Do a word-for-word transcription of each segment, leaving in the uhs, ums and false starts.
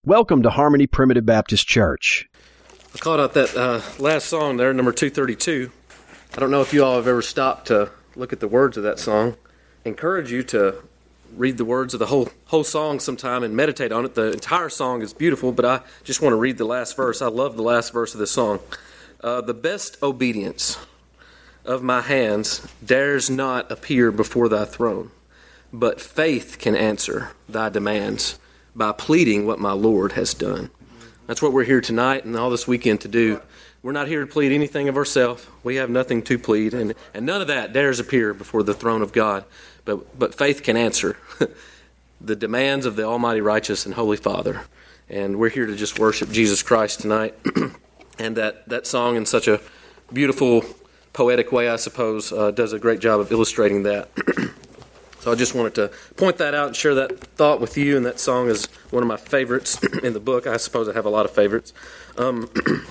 Welcome to Harmony Primitive Baptist Church. I called out that uh, last song there, number two thirty-two. I don't know if you all have ever stopped to look at the words of that song. I encourage you to read the words of the whole whole song sometime and meditate on it. The entire song is beautiful, but I just want to read the last verse. I love the last verse of this song. Uh, the best obedience of my hands dares not appear before thy throne, but faith can answer thy demands by pleading what my Lord has done. That's what we're here tonight and all this weekend to do. We're not here to plead anything of ourselves. We have nothing to plead, and, and none of that dares appear before the throne of God. But but faith can answer the demands of the Almighty Righteous and Holy Father. And we're here to just worship Jesus Christ tonight. And that, that song in such a beautiful, poetic way, I suppose, uh, does a great job of illustrating that. So I just wanted to point that out and share that thought with you, and that song is one of my favorites in the book. I suppose I have a lot of favorites. Um,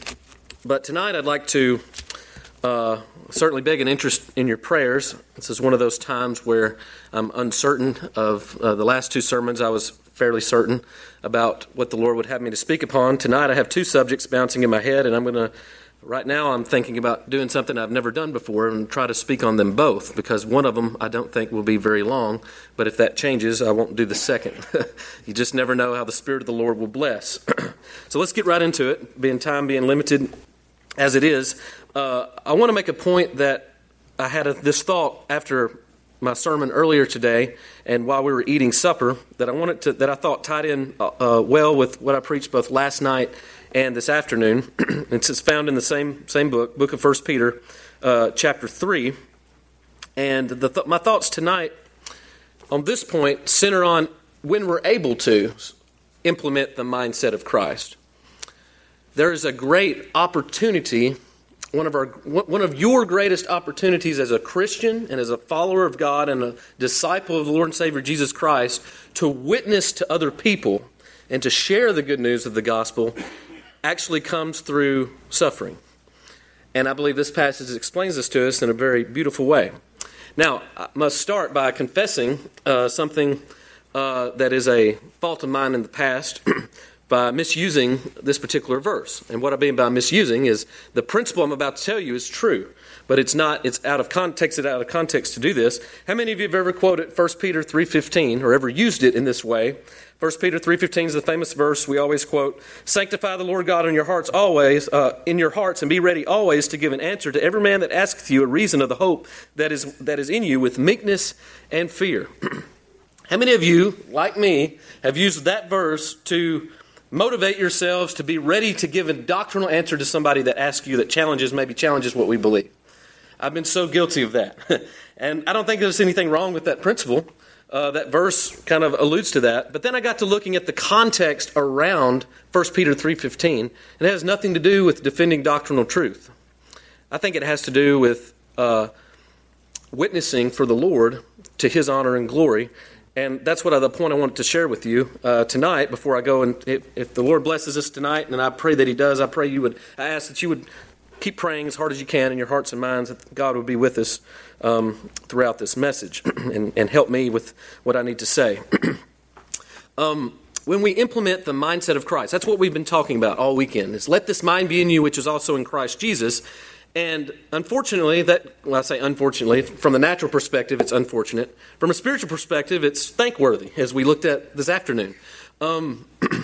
but tonight I'd like to uh, certainly beg an interest in your prayers. This is one of those times where I'm uncertain of uh, the last two sermons. I was fairly certain about what the Lord would have me to speak upon. Tonight I have two subjects bouncing in my head, and I'm going to Right now I'm thinking about doing something I've never done before and try to speak on them both, because one of them I don't think will be very long, but if that changes, I won't do the second. You just never know how the Spirit of the Lord will bless. So let's get right into it, being time being limited as it is. Uh, I want to make a point that I had a, this thought after my sermon earlier today and while we were eating supper that I wanted to that I thought tied in uh, well with what I preached both last night and this afternoon. It's found in the same same book, Book of First Peter, uh, chapter three. And the th- my thoughts tonight on this point center on when we're able to implement the mindset of Christ. There is a great opportunity. One of our one of your greatest opportunities as a Christian and as a follower of God and a disciple of the Lord and Savior Jesus Christ to witness to other people and to share the good news of the gospel actually comes through suffering. And I believe this passage explains this to us in a very beautiful way. Now, I must start by confessing uh, something uh, that is a fault of mine in the past by misusing this particular verse. And what I mean by misusing is the principle I'm about to tell you is true, but it's not, it's out of context, takes it out of context to do this. How many of you have ever quoted First Peter three fifteen or ever used it in this way? First Peter three fifteen is the famous verse we always quote. Sanctify the Lord God in your hearts always, uh, in your hearts, and be ready always to give an answer to every man that asketh you a reason of the hope that is that is in you with meekness and fear. How many of you, like me, have used that verse to motivate yourselves to be ready to give a doctrinal answer to somebody that asks you, that challenges, maybe challenges what we believe? I've been so guilty of that. And I don't think there's anything wrong with that principle. Uh, that verse kind of alludes to that. But then I got to looking at the context around First Peter three fifteen. And it has nothing to do with defending doctrinal truth. I think it has to do with uh, witnessing for the Lord to His honor and glory. And that's what I, the point I wanted to share with you uh, tonight before I go. And if, if the Lord blesses us tonight, and I pray that He does, I pray you would, I ask that you would keep praying as hard as you can in your hearts and minds that God would be with us um, throughout this message and, and help me with what I need to say. um, when we implement the mindset of Christ, that's what we've been talking about all weekend, is let this mind be in you, which is also in Christ Jesus. And unfortunately, that, well, I say unfortunately, from the natural perspective, it's unfortunate. From a spiritual perspective, it's thankworthy, as we looked at this afternoon. Um,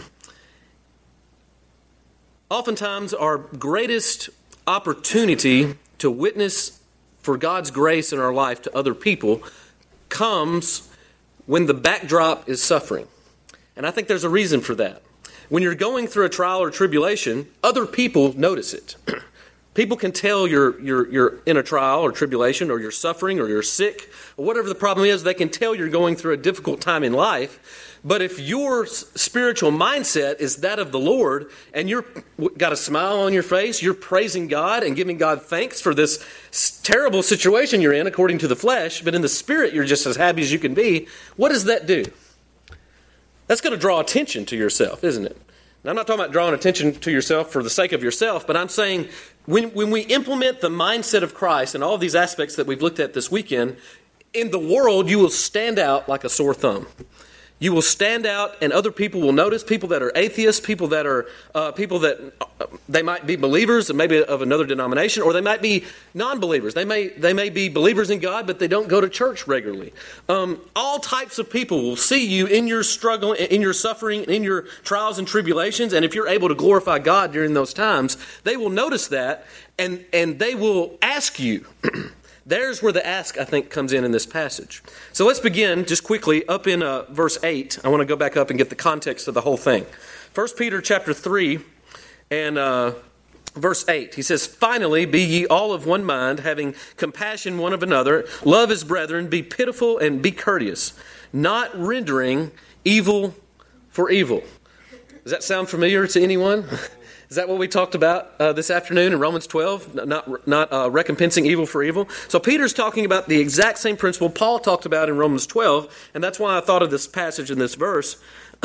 oftentimes, our greatest opportunity to witness for God's grace in our life to other people comes when the backdrop is suffering. And I think there's a reason for that. When you're going through a trial or tribulation, other people notice it. People can tell you're, you're, you're in a trial or tribulation, or you're suffering, or you're sick, or whatever the problem is. They can tell you're going through a difficult time in life. But if your spiritual mindset is that of the Lord, and you've got a smile on your face, you're praising God and giving God thanks for this terrible situation you're in according to the flesh, but in the spirit you're just as happy as you can be, what does that do? That's going to draw attention to yourself, isn't it? Now, I'm not talking about drawing attention to yourself for the sake of yourself, but I'm saying when, when we implement the mindset of Christ and all of these aspects that we've looked at this weekend, in the world you will stand out like a sore thumb. You will stand out and other people will notice, people that are atheists, people that are uh, people that uh, they might be believers and maybe of another denomination, or they might be non-believers. They may they may be believers in God, but they don't go to church regularly. Um, all types of people will see you in your struggle, in your suffering, in your trials and tribulations. And if you're able to glorify God during those times, they will notice that and, and they will ask you. There's where the ask, I think, comes in in this passage. So let's begin just quickly up in uh, verse eight. I want to go back up and get the context of the whole thing. First Peter chapter three and uh, verse eight. He says, "Finally, be ye all of one mind, having compassion one of another. Love as brethren. Be pitiful and be courteous, not rendering evil for evil." Does that sound familiar to anyone? Is that what we talked about uh, this afternoon in Romans twelve? Not, not uh, recompensing evil for evil. So Peter's talking about the exact same principle Paul talked about in Romans twelve, and that's why I thought of this passage in this verse.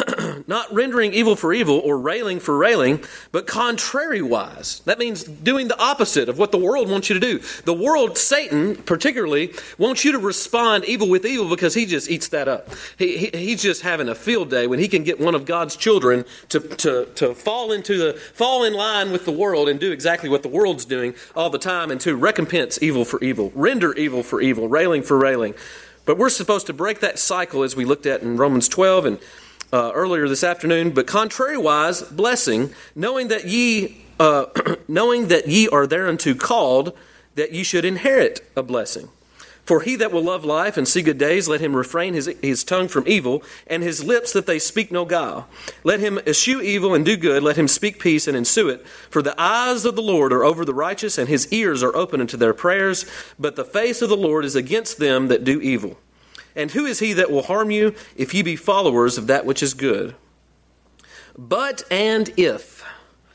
Not rendering evil for evil or railing for railing, but contrary-wise. That means doing the opposite of what the world wants you to do. The world, Satan particularly, wants you to respond evil with evil because he just eats that up. He, he, he's just having a field day when he can get one of God's children to, to, to fall into the fall in line with the world and do exactly what the world's doing all the time, and to recompense evil for evil, render evil for evil, railing for railing. But we're supposed to break that cycle as we looked at in Romans twelve and Uh, earlier this afternoon. But contrariwise, blessing, knowing that ye, uh, knowing that ye are thereunto called, that ye should inherit a blessing. For he that will love life and see good days, let him refrain his, his tongue from evil, and his lips that they speak no guile. Let him eschew evil and do good, let him speak peace and ensue it. For the eyes of the Lord are over the righteous, and his ears are open unto their prayers, but the face of the Lord is against them that do evil. And who is he that will harm you if ye be followers of that which is good? But and if.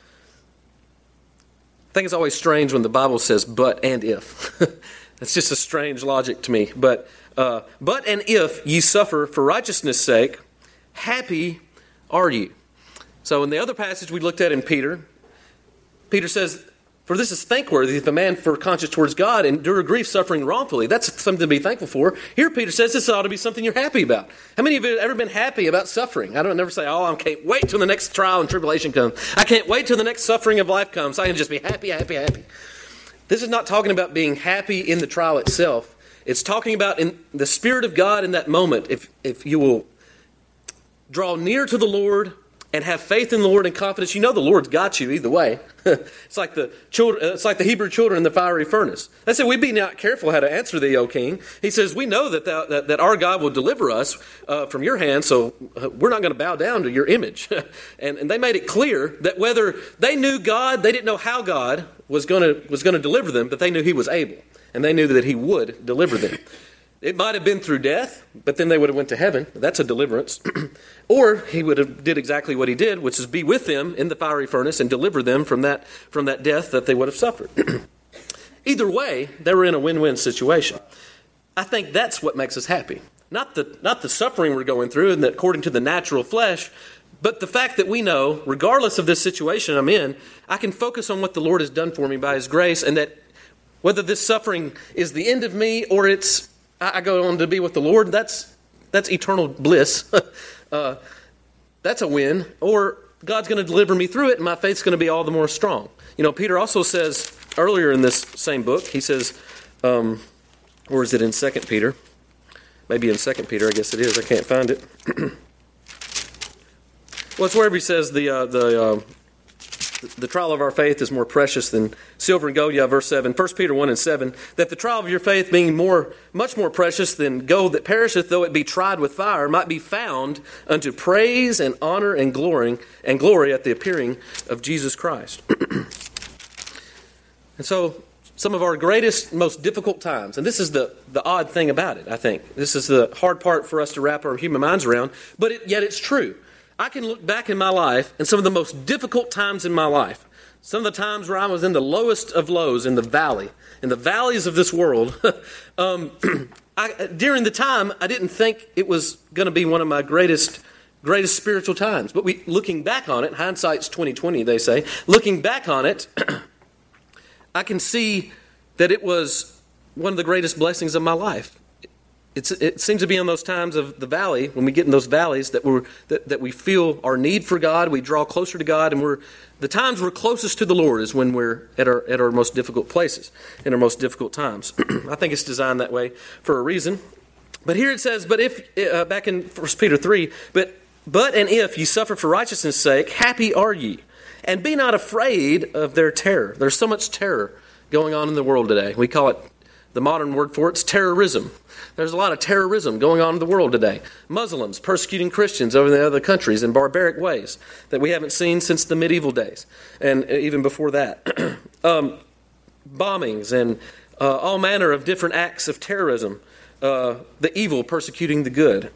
I think it's always strange when the Bible says but and if. That's just a strange logic to me. But uh, but and if ye suffer for righteousness' sake, happy are ye. So in the other passage we looked at in Peter, Peter says, "For this is thankworthy if a man for conscience towards God endure grief suffering wrongfully." That's something to be thankful for. Here Peter says this ought to be something you're happy about. How many of you have ever been happy about suffering? I don't never say, "Oh, I can't wait till the next trial and tribulation comes. I can't wait till the next suffering of life comes. I can just be happy, happy, happy." This is not talking about being happy in the trial itself. It's talking about in the Spirit of God in that moment. If if you will draw near to the Lord and have faith in the Lord and confidence, you know the Lord's got you either way. It's like the children. It's like the Hebrew children in the fiery furnace. They said, "We be not careful how to answer thee, O King." He says, "We know that thou, that, that our God will deliver us uh, from your hand, so uh, we're not going to bow down to your image." and, and they made it clear that whether they knew God, they didn't know how God was going to was going to deliver them, but they knew He was able, and they knew that He would deliver them. It might have been through death, but then they would have went to heaven. That's a deliverance. Or he would have did exactly what he did, which is be with them in the fiery furnace and deliver them from that from that death that they would have suffered. Either way, they were in a win-win situation. I think that's what makes us happy. Not the not the suffering we're going through and that according to the natural flesh, but the fact that we know, regardless of this situation I'm in, I can focus on what the Lord has done for me by His grace, and that whether this suffering is the end of me or it's I go on to be with the Lord, that's that's eternal bliss. uh, that's a win. Or God's going to deliver me through it, and my faith's going to be all the more strong. You know, Peter also says earlier in this same book, he says, um, or is it in Second Peter? Maybe in Second Peter, I guess it is. I can't find it. Well, it's wherever he says the uh, the uh, the trial of our faith is more precious than silver and gold. Yeah, verse seven, First Peter one and seven, that the trial of your faith being more, much more precious than gold that perisheth, though it be tried with fire, might be found unto praise and honor and glory and glory at the appearing of Jesus Christ. And so, some of our greatest, most difficult times, and this is the, the odd thing about it, I think. This is the hard part for us to wrap our human minds around, but it, yet it's true. I can look back in my life and some of the most difficult times in my life, some of the times where I was in the lowest of lows, in the valley, in the valleys of this world, um, I, during the time, I didn't think it was going to be one of my greatest greatest spiritual times. But we, looking back on it, hindsight's twenty twenty, they say, looking back on it, I can see that it was one of the greatest blessings of my life. it's, it seems to be in those times of the valley, when we get in those valleys, that we're that, that we feel our need for God. We draw closer to God, and we're the times we're closest to the Lord is when we're at our at our most difficult places, in our most difficult times. I think it's designed that way for a reason. But here it says, "But if uh, back in First Peter three, but but and if ye suffer for righteousness' sake, happy are ye, and be not afraid of their terror." There's so much terror going on in the world today. We call it, the modern word for it's terrorism. There's a lot of terrorism going on in the world today. Muslims persecuting Christians over in the other countries in barbaric ways that we haven't seen since the medieval days, and even before that. um, bombings and uh, all manner of different acts of terrorism. Uh, the evil persecuting the good.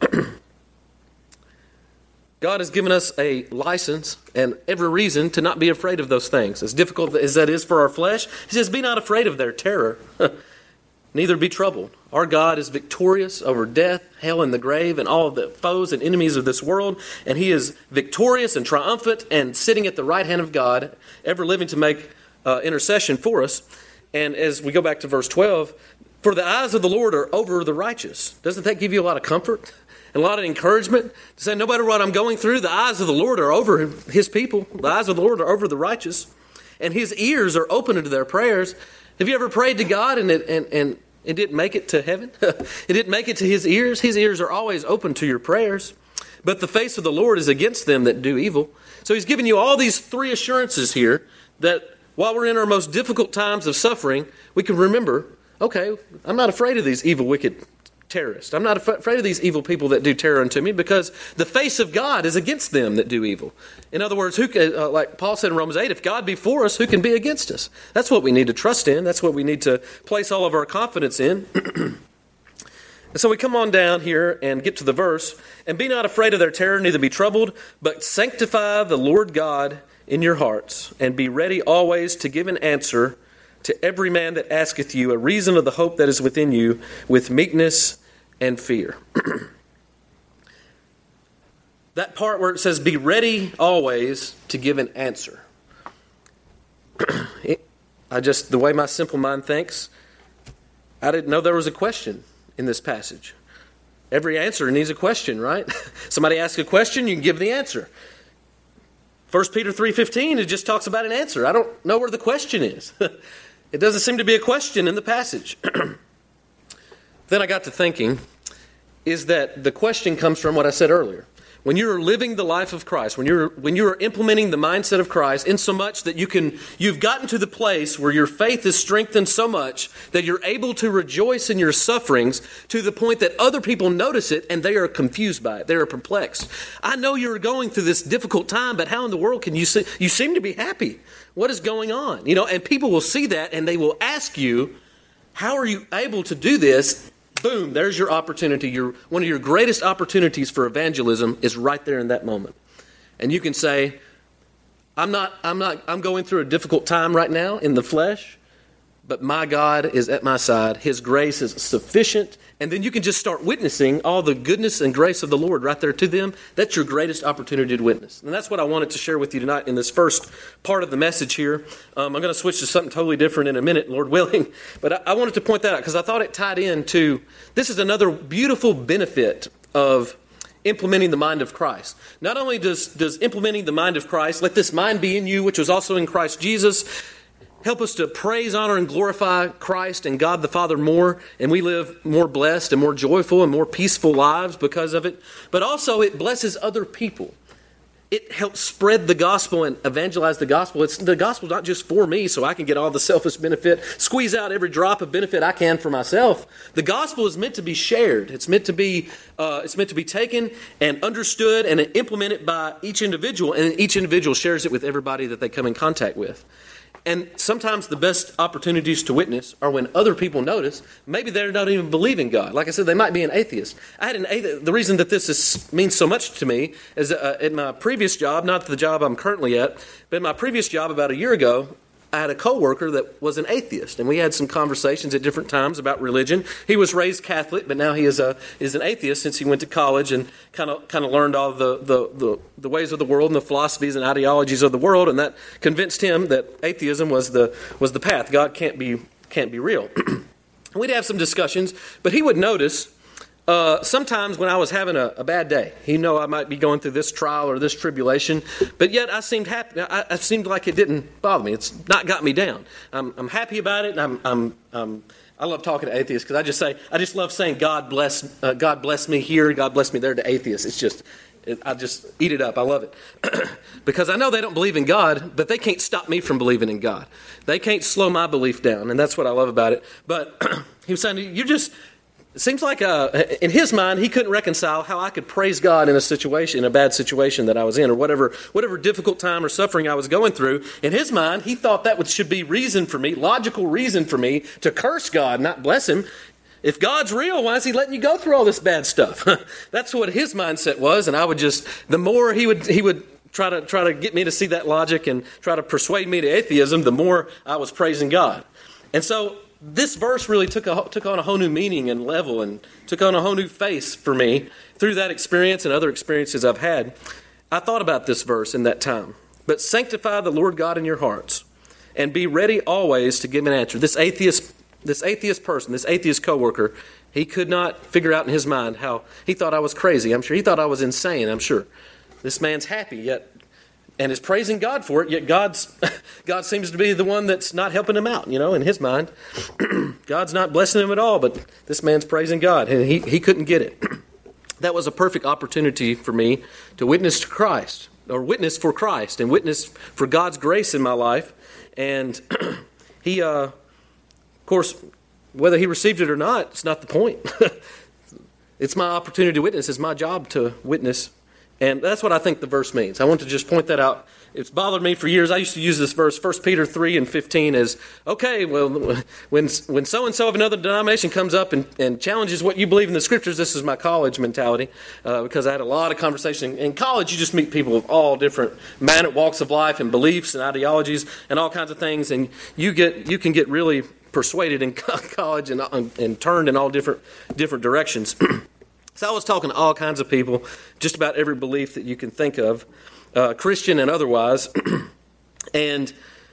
God has given us a license and every reason to not be afraid of those things. As difficult as that is for our flesh, he says, be not afraid of their terror, neither be troubled. Our God is victorious over death, hell, and the grave, and all of the foes and enemies of this world, and he is victorious and triumphant and sitting at the right hand of God, ever living to make uh, intercession for us. And as we go back to verse twelve, for the eyes of the Lord are over the righteous. Doesn't that give you a lot of comfort and a lot of encouragement? To say, no matter what I'm going through, the eyes of the Lord are over his people. The eyes of the Lord are over the righteous. And his ears are open to their prayers. Have you ever prayed to God and it, and, and it didn't make it to heaven? It didn't make it to his ears. His ears are always open to your prayers. But the face of the Lord is against them that do evil. So he's giving you all these three assurances here that while we're in our most difficult times of suffering, we can remember, okay, I'm not afraid of these evil, wicked terrorists. I'm not af- afraid of these evil people that do terror unto me, because the face of God is against them that do evil. In other words, who can, uh, like Paul said in Romans eight, if God be for us, who can be against us? That's what we need to trust in. That's what we need to place all of our confidence in. And so we come on down here and get to the verse, and be not afraid of their terror, neither be troubled, but sanctify the Lord God in your hearts, and be ready always to give an answer to every man that asketh you a reason of the hope that is within you, with meekness and fear. That part where it says, be ready always to give an answer. it, I just, the way my simple mind thinks, I didn't know there was a question in this passage. Every answer needs a question, right? Somebody asks a question, you can give the answer. First Peter three fifteen, it just talks about an answer. I don't know where the question is. It doesn't seem to be a question in the passage. Then I got to thinking, is that the question comes from what I said earlier. When you're living the life of Christ, when you're when you're implementing the mindset of Christ, in so much that you can, you've gotten to the place where your faith is strengthened so much that you're able to rejoice in your sufferings to the point that other people notice it and they are confused by it. They are perplexed. I know you're going through this difficult time, but how in the world can you see? You seem to be happy. What is going on? You know, and people will see that and they will ask you, how are you able to do this? Boom, there's your opportunity. Your, one of your greatest opportunities for evangelism is right there in that moment. And you can say, I'm not, I'm not, I'm going through a difficult time right now in the flesh, but my God is at my side. His grace is sufficient. And then you can just start witnessing all the goodness and grace of the Lord right there to them. That's your greatest opportunity to witness. And that's what I wanted to share with you tonight in this first part of the message here. Um, I'm going to switch to something totally different in a minute, Lord willing. But I, I wanted to point that out because I thought it tied into, this is another beautiful benefit of implementing the mind of Christ. Not only does, does implementing the mind of Christ, let this mind be in you, which was also in Christ Jesus, help us to praise, honor, and glorify Christ and God the Father more, and we live more blessed and more joyful and more peaceful lives because of it. But also it blesses other people. It helps spread the gospel and evangelize the gospel. It's the gospel's not just for me so I can get all the selfish benefit, squeeze out every drop of benefit I can for myself. The gospel is meant to be shared. It's meant to be uh, it's meant to be taken and understood and implemented by each individual, and each individual shares it with everybody that they come in contact with. And sometimes the best opportunities to witness are when other people notice, maybe they don't even believe in God. Like I said, they might be an atheist. I had an atheist. The reason that this is, means so much to me is uh, in my previous job, not the job I'm currently at, but in my previous job about a year ago, I had a coworker that was an atheist, and we had some conversations at different times about religion. He was raised Catholic, but now he is a is an atheist since he went to college and kind of kind of learned all the, the the the ways of the world and the philosophies and ideologies of the world, and that convinced him that atheism was the was the path. God can't be can't be real. We'd have some discussions, but he would notice uh, sometimes when I was having a, a bad day, you know, I might be going through this trial or this tribulation, but yet I seemed happy. I, I seemed like it didn't bother me. It's not got me down. I'm, I'm happy about it, and I'm, I'm, I'm I love talking to atheists because I just say I just love saying God bless, uh, God bless me here, God bless me there to atheists. It's just it, I just eat it up. I love it because I know they don't believe in God, but they can't stop me from believing in God. They can't slow my belief down, and that's what I love about it. But he was saying, you just. It seems like uh, in his mind, he couldn't reconcile how I could praise God in a situation, in a bad situation that I was in, or whatever whatever difficult time or suffering I was going through. In his mind, he thought that would, should be reason for me, logical reason for me to curse God, not bless him. If God's real, why is he letting you go through all this bad stuff? That's what his mindset was, and I would just, the more he would he would try to try to get me to see that logic and try to persuade me to atheism, the more I was praising God. And so this verse really took a, took on a whole new meaning and level and took on a whole new face for me through that experience and other experiences I've had. I thought about this verse in that time. But sanctify the Lord God in your hearts and be ready always to give an answer. This atheist, this atheist person, this atheist coworker, he could not figure out in his mind how he thought I was crazy. I'm sure he thought I was insane. I'm sure this man's happy yet. And is praising God for it, yet God's God seems to be the one that's not helping him out, you know, in his mind. God's not blessing him at all, but this man's praising God, and he, he couldn't get it. That was a perfect opportunity for me to witness to Christ, or witness for Christ, and witness for God's grace in my life. And he, uh, of course, whether he received it or not, it's not the point. It's my opportunity to witness. It's my job to witness. And that's what I think the verse means. I want to just point that out. It's bothered me for years. I used to use this verse, First Peter three and fifteen, as, okay, well, when when so-and-so of another denomination comes up and, and challenges what you believe in the Scriptures, this is my college mentality, uh, because I had a lot of conversation. In college, you just meet people of all different man walks of life and beliefs and ideologies and all kinds of things, and you get you can get really persuaded in college and, and turned in all different different directions. So I was talking to all kinds of people, just about every belief that you can think of, uh, Christian and otherwise. And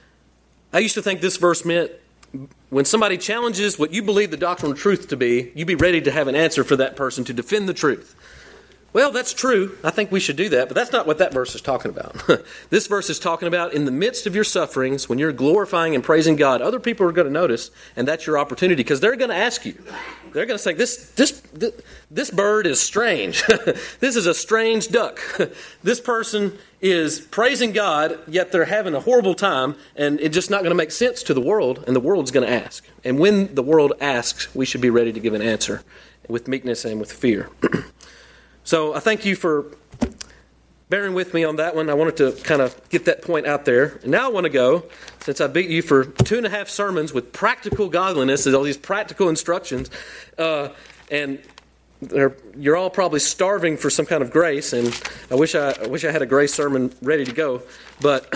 I used to think this verse meant when somebody challenges what you believe the doctrinal truth to be, you be ready to have an answer for that person to defend the truth. Well, that's true. I think we should do that, but that's not what that verse is talking about. This verse is talking about in the midst of your sufferings, when you're glorifying and praising God, other people are going to notice, and that's your opportunity, because they're going to ask you. They're going to say, this this this bird is strange. This is a strange duck. This person is praising God, yet they're having a horrible time, and it's just not going to make sense to the world, and the world's going to ask. And when the world asks, we should be ready to give an answer with meekness and with fear. So I thank you for bearing with me on that one. I wanted to kind of get that point out there. And now I want to go, since I beat you for two and a half sermons with practical godliness, and all these practical instructions, uh, and you're all probably starving for some kind of grace, and I wish I, I wish I had a grace sermon ready to go. But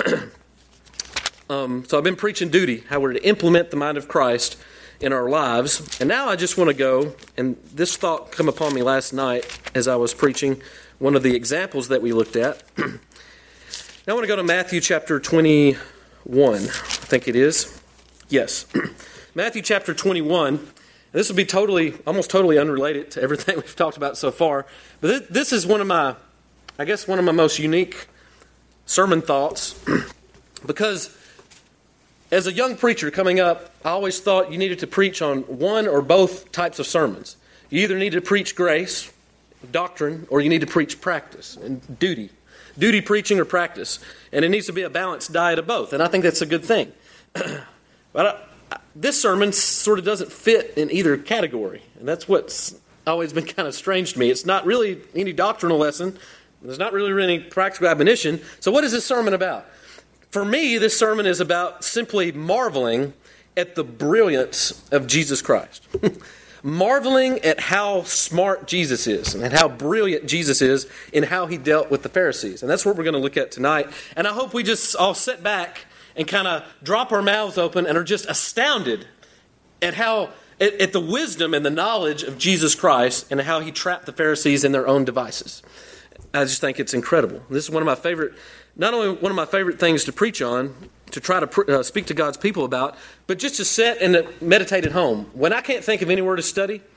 um, so I've been preaching duty, how we're to implement the mind of Christ in our lives. And now I just want to go, and this thought came upon me last night as I was preaching one of the examples that we looked at. Now I want to go to Matthew chapter twenty-one, I think it is. Yes. Matthew chapter twenty-one. And this will be totally, almost totally unrelated to everything we've talked about so far. But this is one of my, I guess one of my most unique sermon thoughts, because as a young preacher coming up, I always thought you needed to preach on one or both types of sermons. You either need to preach grace, doctrine, or you need to preach practice and duty. Duty, preaching, or practice. And it needs to be a balanced diet of both. And I think that's a good thing. But I, this sermon sort of doesn't fit in either category. And that's what's always been kind of strange to me. It's not really any doctrinal lesson. There's not really any practical admonition. So what is this sermon about? For me, this sermon is about simply marveling at the brilliance of Jesus Christ. Marveling at how smart Jesus is and how brilliant Jesus is in how he dealt with the Pharisees. And that's what we're going to look at tonight. And I hope we just all sit back and kind of drop our mouths open and are just astounded at how at, at the wisdom and the knowledge of Jesus Christ and how he trapped the Pharisees in their own devices. I just think it's incredible. This is one of my favorite, not only one of my favorite things to preach on, to try to pr- uh, speak to God's people about, but just to sit and meditate at home. When I can't think of anywhere to study,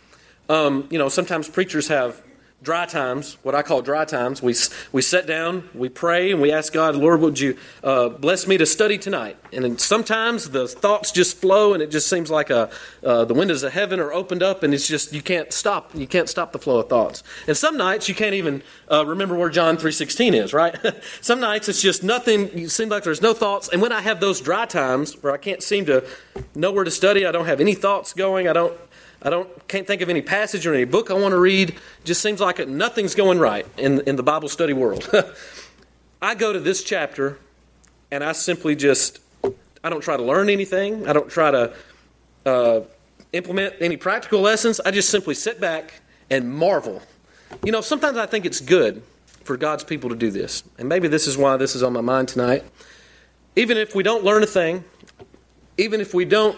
Um, you know, sometimes preachers have dry times, what I call dry times. We we sit down, we pray, and we ask God, Lord, would you uh, bless me to study tonight? And then sometimes the thoughts just flow, and it just seems like a, uh, the windows of heaven are opened up, and it's just, you can't stop. You can't stop the flow of thoughts. And some nights you can't even uh, remember where John three sixteen is, right? Some nights it's just nothing. You seem like there's no thoughts. And when I have those dry times where I can't seem to know where to study, I don't have any thoughts going, I don't I don't can't think of any passage or any book I want to read. It just seems like it, nothing's going right in, in the Bible study world. I go to this chapter, and I simply just, I don't try to learn anything. I don't try to uh, implement any practical lessons. I just simply sit back and marvel. You know, sometimes I think it's good for God's people to do this. And maybe this is why this is on my mind tonight. Even if we don't learn a thing, even if we don't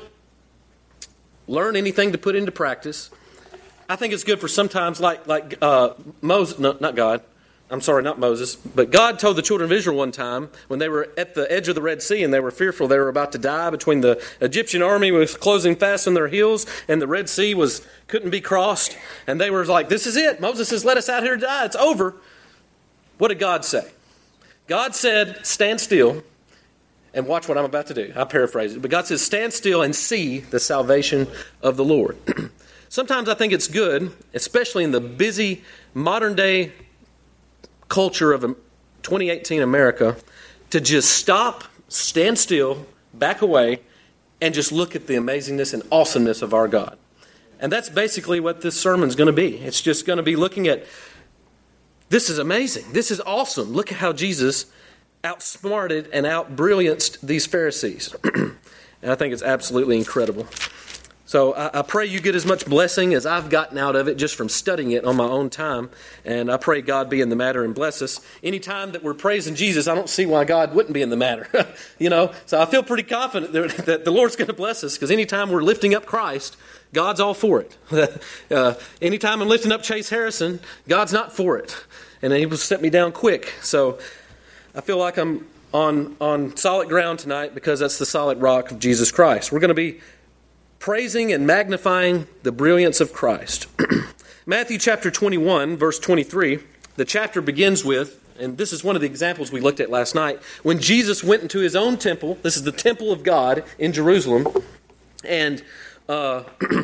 learn anything to put into practice, I think it's good for sometimes, like like uh, Moses, no, not God, I'm sorry, not Moses, but God told the children of Israel one time when they were at the edge of the Red Sea and they were fearful, they were about to die, between the Egyptian army was closing fast on their heels and the Red Sea was couldn't be crossed, and they were like, this is it. Moses says, let us out here to die. It's over. What did God say? God said, stand still. And watch what I'm about to do. I paraphrase it. But God says, stand still and see the salvation of the Lord. Sometimes I think it's good, especially in the busy modern day culture of twenty eighteen America, to just stop, stand still, back away, and just look at the amazingness and awesomeness of our God. And that's basically what this sermon's going to be. It's just going to be looking at, this is amazing. This is awesome. Look at how Jesus outsmarted and out-brillianced these Pharisees. And I think it's absolutely incredible. So I, I pray you get as much blessing as I've gotten out of it just from studying it on my own time. And I pray God be in the matter and bless us. Anytime that we're praising Jesus, I don't see why God wouldn't be in the matter. You know, so I feel pretty confident that, that the Lord's going to bless us, because anytime we're lifting up Christ, God's all for it. uh, anytime I'm lifting up Chase Harrison, God's not for it. And he will set me down quick. So I feel like I'm on, on solid ground tonight, because that's the solid rock of Jesus Christ. We're going to be praising and magnifying the brilliance of Christ. Matthew chapter twenty-one, verse twenty-three, the chapter begins with, and this is one of the examples we looked at last night, when Jesus went into his own temple. This is the temple of God in Jerusalem. And uh,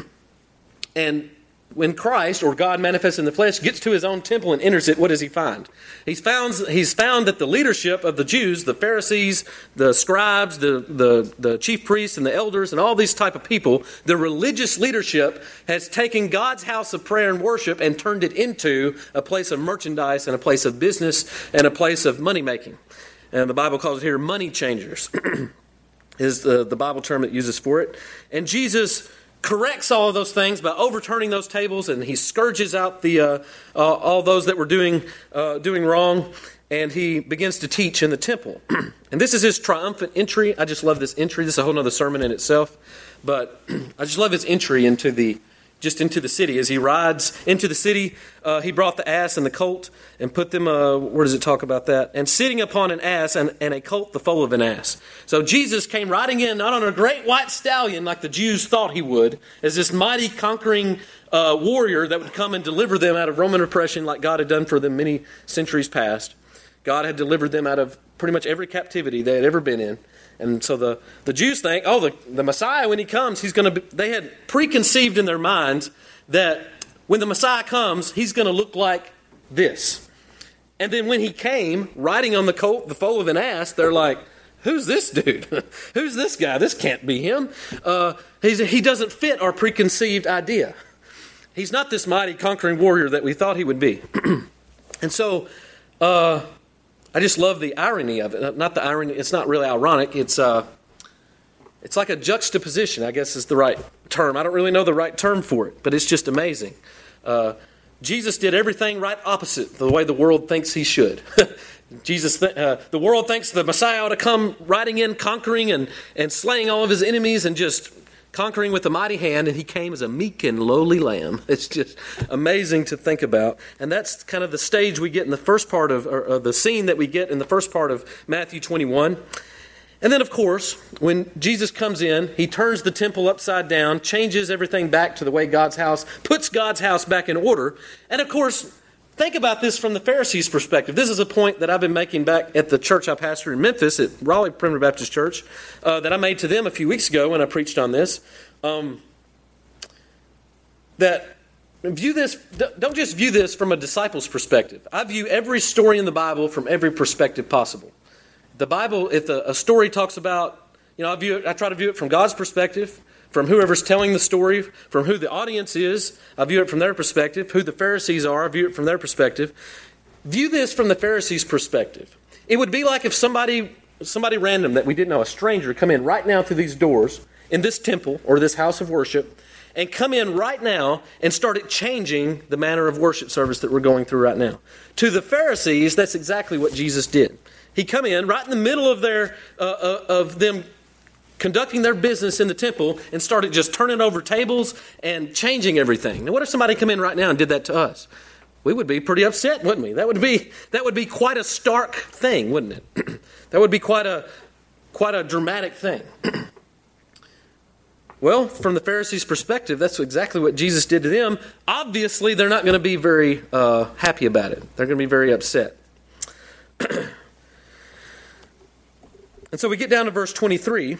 and when Christ, or God manifested in the flesh, gets to his own temple and enters it, what does he find? He's found, he's found that the leadership of the Jews, the Pharisees, the scribes, the, the, the chief priests and the elders and all these type of people, the religious leadership has taken God's house of prayer and worship and turned it into a place of merchandise and a place of business and a place of money making. And the Bible calls it here money changers is the, the Bible term it uses for it. And Jesus corrects all of those things by overturning those tables, and he scourges out the uh, uh, all those that were doing uh, doing wrong, and he begins to teach in the temple. And this is his triumphant entry. I just love this entry. This is a whole other sermon in itself, but I just love his entry into the just into the city. As he rides into the city, uh, he brought the ass and the colt and put them, uh, where does it talk about that? And sitting upon an ass and, and a colt, the foal of an ass. So Jesus came riding in, not on a great white stallion like the Jews thought he would, as this mighty conquering uh, warrior that would come and deliver them out of Roman oppression like God had done for them many centuries past. God had delivered them out of pretty much every captivity they had ever been in. And so the, the Jews think, oh, the, the Messiah, when he comes, he's going to be, they had preconceived in their minds that when the Messiah comes, he's going to look like this. And then when he came, riding on the colt, the foal of an ass, they're like, who's this dude? Who's this guy? This can't be him. Uh, he's, he doesn't fit our preconceived idea. He's not this mighty conquering warrior that we thought he would be. And so uh, I just love the irony of it. Not the irony. It's not really ironic. It's uh, it's like a juxtaposition, I guess is the right term. I don't really know the right term for it, but it's just amazing. Uh, Jesus did everything right opposite the way the world thinks he should. Jesus, th- uh, the world thinks the Messiah ought to come riding in, conquering and, and slaying all of his enemies and just conquering with a mighty hand, and he came as a meek and lowly lamb. It's just amazing to think about. And that's kind of the stage we get in the first part of, or, or the scene that we get in the first part of Matthew twenty-one. And then, of course, when Jesus comes in, he turns the temple upside down, changes everything back to the way God's house, puts God's house back in order. And of course, think about this from the Pharisees' perspective. This is a point that I've been making back at the church I pastor in Memphis, at Raleigh Primitive Baptist Church, uh, that I made to them a few weeks ago when I preached on this. Um, that view this, don't just view this from a disciple's perspective. I view every story in the Bible from every perspective possible. The Bible, if the, a story talks about, you know, I view it, I try to view it from God's perspective, from whoever's telling the story, from who the audience is. I view it from their perspective. Who the Pharisees are, I view it from their perspective. View this from the Pharisees' perspective. It would be like if somebody, somebody random that we didn't know, a stranger, come in right now through these doors in this temple or this house of worship, and come in right now and started changing the manner of worship service that we're going through right now. To the Pharisees, that's exactly what Jesus did. He come in right in the middle of their uh, uh, of them conducting their business in the temple and started just turning over tables and changing everything. Now, what if somebody come in right now and did that to us? We would be pretty upset, wouldn't we? That would be that would be quite a stark thing, wouldn't it? That would be quite a quite a dramatic thing. Well, from the Pharisees' perspective, that's exactly what Jesus did to them. Obviously, they're not going to be very uh, happy about it. They're going to be very upset. And so we get down to verse twenty-three,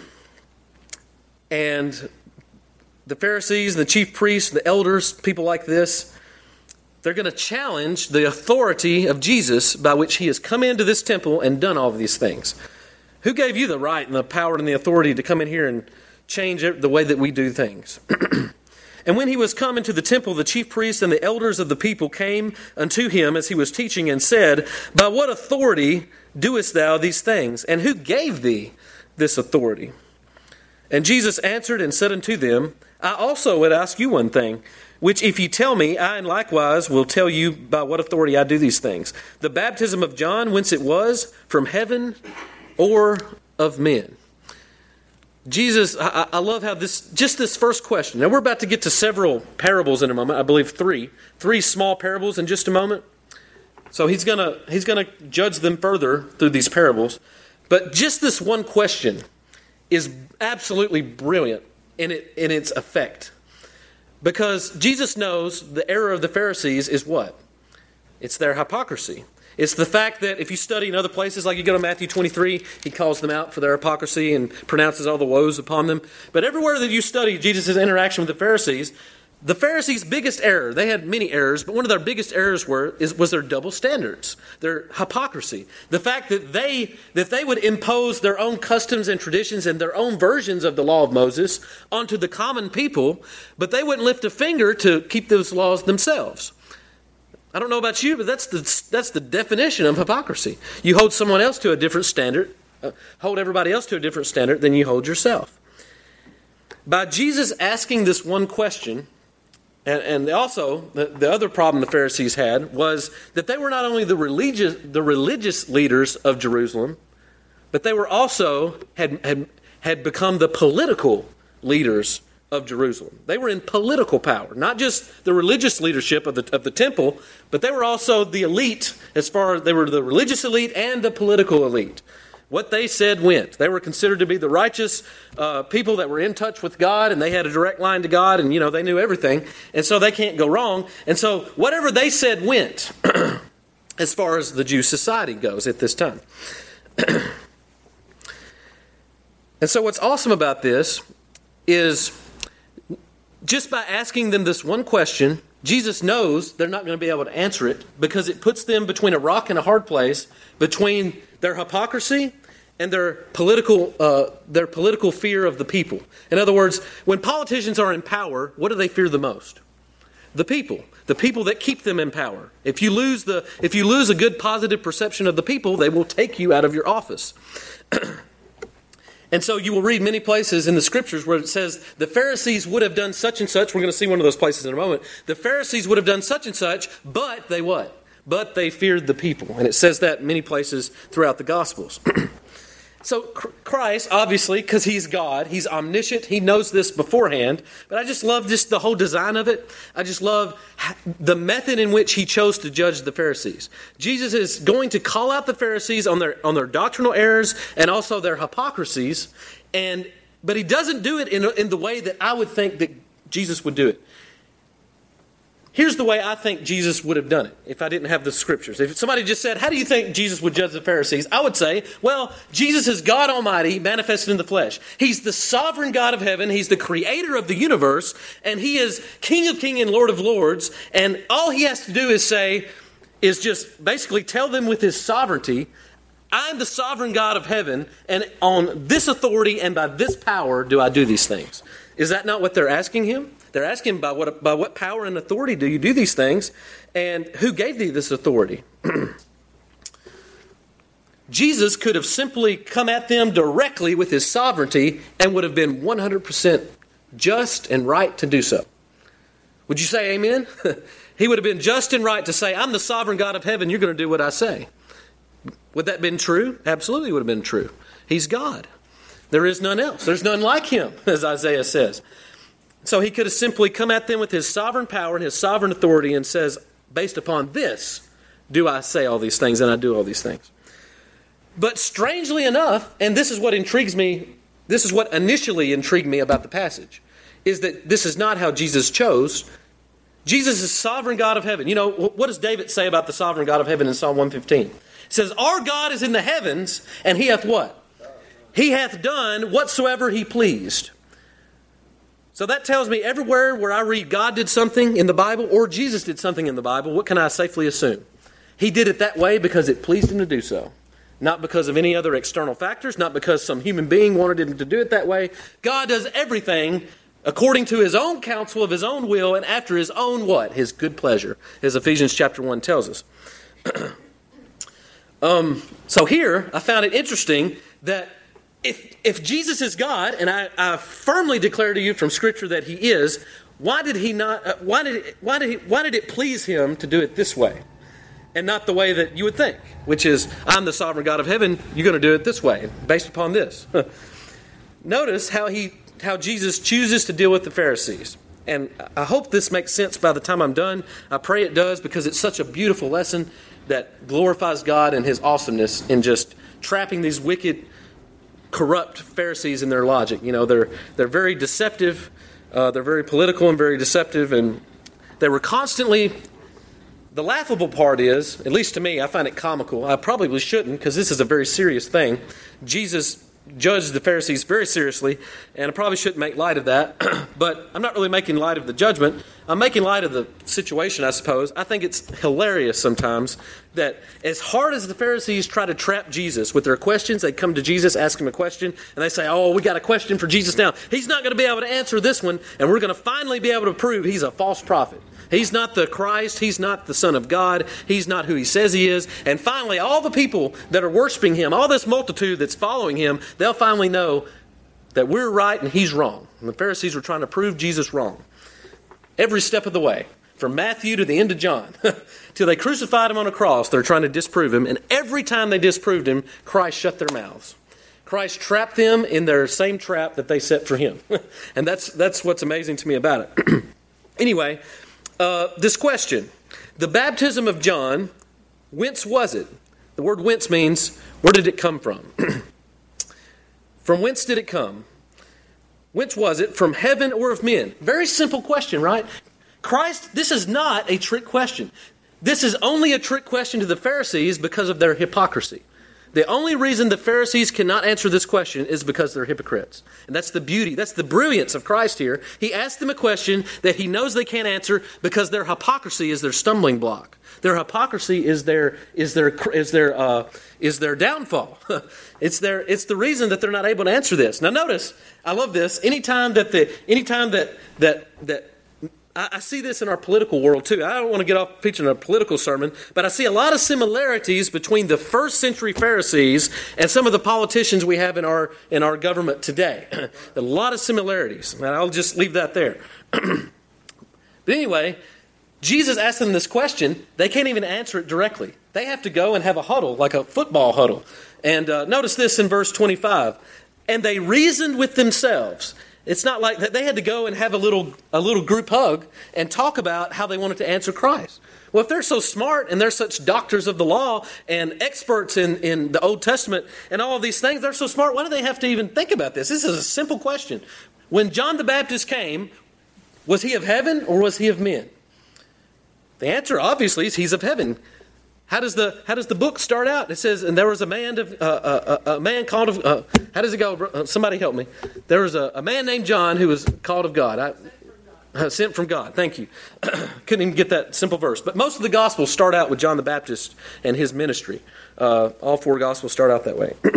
and the Pharisees, the chief priests, the elders, people like this, they're going to challenge the authority of Jesus by which he has come into this temple and done all of these things. Who gave you the right and the power and the authority to come in here and change the way that we do things? And when he was come into the temple, the chief priests and the elders of the people came unto him as he was teaching and said, By what authority doest thou these things? And who gave thee this authority? And Jesus answered and said unto them, I also would ask you one thing, which if ye tell me, I and likewise will tell you by what authority I do these things. The baptism of John, whence it was, from heaven or of men? Jesus, I, I love how this, just this first question. Now we're about to get to several parables in a moment. I believe three, three small parables in just a moment. So he's gonna he's gonna judge them further through these parables. But just this one question is absolutely brilliant in it in its effect, because Jesus knows the error of the Pharisees is what? It's their hypocrisy. It's the fact that if you study in other places, like you go to Matthew twenty-three, he calls them out for their hypocrisy and pronounces all the woes upon them. But everywhere that you study Jesus' interaction with the Pharisees, the Pharisees' biggest error, they had many errors, but one of their biggest errors were is, was their double standards, their hypocrisy. The fact that they that they would impose their own customs and traditions and their own versions of the law of Moses onto the common people, but they wouldn't lift a finger to keep those laws themselves. I don't know about you, but that's the that's the definition of hypocrisy. You hold someone else to a different standard, uh, hold everybody else to a different standard than you hold yourself. By Jesus asking this one question, and, and also the, the other problem the Pharisees had was that they were not only the religious the religious leaders of Jerusalem, but they were also had had, had become the political leaders of Jerusalem. They were in political power, not just the religious leadership of the of the temple, but they were also the elite. As far as they were the religious elite and the political elite. What they said went. They were considered to be the righteous uh, people that were in touch with God, and they had a direct line to God, and you know they knew everything, and so they can't go wrong. And so whatever they said went, as far as the Jewish society goes at this time. And so what's awesome about this is, just by asking them this one question, Jesus knows they're not going to be able to answer it, because it puts them between a rock and a hard place, between their hypocrisy and their political uh, their political fear of the people. In other words, when politicians are in power, what do they fear the most? The people. The people that keep them in power. If you lose the if you lose a good positive perception of the people, they will take you out of your office. And so you will read many places in the scriptures where it says the Pharisees would have done such and such. We're going to see one of those places in a moment. The Pharisees would have done such and such, but they what? But they feared the people. And it says that in many places throughout the Gospels. So Christ, obviously, because he's God, he's omniscient, he knows this beforehand, but I just love just the whole design of it. I just love the method in which he chose to judge the Pharisees. Jesus is going to call out the Pharisees on their on their doctrinal errors and also their hypocrisies, and but he doesn't do it in, in the way that I would think that Jesus would do it. Here's the way I think Jesus would have done it if I didn't have the scriptures. If somebody just said, how do you think Jesus would judge the Pharisees? I would say, well, Jesus is God Almighty manifested in the flesh. He's the sovereign God of heaven. He's the creator of the universe. And he is King of kings and Lord of lords. And all he has to do is say, is just basically tell them with his sovereignty, I'm the sovereign God of heaven. And on this authority and by this power do I do these things. Is that not what they're asking him? They're asking by what by what power and authority do you do these things? And who gave thee this authority? Jesus could have simply come at them directly with his sovereignty and would have been one hundred percent just and right to do so. Would you say amen? He would have been just and right to say, I'm the sovereign God of heaven, you're going to do what I say. Would that have been true? Absolutely would have been true. He's God. There is none else. There's none like him, as Isaiah says. So he could have simply come at them with his sovereign power and his sovereign authority and says, based upon this, do I say all these things and I do all these things. But strangely enough, and this is what intrigues me, this is what initially intrigued me about the passage, is that this is not how Jesus chose. Jesus is sovereign God of heaven. You know, what does David say about the sovereign God of heaven in Psalm one fifteen? It says, our God is in the heavens, and he hath what? He hath done whatsoever he pleased. So that tells me everywhere where I read God did something in the Bible or Jesus did something in the Bible, what can I safely assume? He did it that way because it pleased him to do so. Not because of any other external factors, not because some human being wanted him to do it that way. God does everything according to his own counsel of his own will and after his own what? His good pleasure, as Ephesians chapter one tells us. um, so here, I found it interesting that If if Jesus is God, and I, I firmly declare to you from Scripture that he is, why did he not? Uh, why did it, why did he, why did it please him to do it this way, and not the way that you would think, which is I'm the sovereign God of heaven. You're going to do it this way, based upon this. Notice how he how Jesus chooses to deal with the Pharisees, and I hope this makes sense by the time I'm done. I pray it does because it's such a beautiful lesson that glorifies God and his awesomeness in just trapping these wicked, corrupt Pharisees in their logic. You know, they're they're very deceptive. Uh, they're very political and very deceptive, and they were constantly. The laughable part is, at least to me, I find it comical. I probably shouldn't, because this is a very serious thing. Jesus judged the Pharisees very seriously, and I probably shouldn't make light of that. But I'm not really making light of the judgment. I'm making light of the situation, I suppose. I think it's hilarious sometimes that as hard as the Pharisees try to trap Jesus with their questions, they come to Jesus, ask him a question, and they say, oh, we got a question for Jesus now. He's not going to be able to answer this one, and we're going to finally be able to prove he's a false prophet. He's not the Christ. He's not the Son of God. He's not who he says he is. And finally, all the people that are worshiping him, all this multitude that's following him, they'll finally know that we're right and he's wrong. And the Pharisees were trying to prove Jesus wrong. Every step of the way, from Matthew to the end of John, till they crucified him on a cross, they're trying to disprove him. And every time they disproved him, Christ shut their mouths. Christ trapped them in their same trap that they set for him. And that's that's what's amazing to me about it. Anyway, uh, this question. The baptism of John, whence was it? The word whence means, where did it come from? From whence did it come? Whence was it? From heaven or of men? Very simple question, right? Christ, this is not a trick question. This is only a trick question to the Pharisees because of their hypocrisy. The only reason the Pharisees cannot answer this question is because they're hypocrites. And that's the beauty, that's the brilliance of Christ here. He asked them a question that he knows they can't answer because their hypocrisy is their stumbling block. Their hypocrisy is their is their is their uh, is their downfall. It's their it's the reason that they're not able to answer this. Now notice, I love this. Anytime that the anytime that that that I see this in our political world too. I don't want to get off preaching a political sermon, but I see a lot of similarities between the first century Pharisees and some of the politicians we have in our in our government today. A lot of similarities, and I'll just leave that there. But anyway, Jesus asked them this question. They can't even answer it directly. They have to go and have a huddle, like a football huddle. And uh, notice this in verse twenty-five. And they reasoned with themselves. It's not like that they had to go and have a little a little group hug and talk about how they wanted to answer Christ. Well, if they're so smart and they're such doctors of the law and experts in, in the Old Testament and all of these things, they're so smart, why do they have to even think about this? This is a simple question. When John the Baptist came, was he of heaven or was he of men? The answer, obviously, is he's of heaven. How does the how does the book start out? It says, and there was a man of uh, uh, a man called of. Uh, how does it go? Uh, somebody help me. There was a, a man named John who was called of God. I, uh, sent from God. Thank you. Couldn't even get that simple verse. But most of the Gospels start out with John the Baptist and his ministry. Uh, all four Gospels start out that way.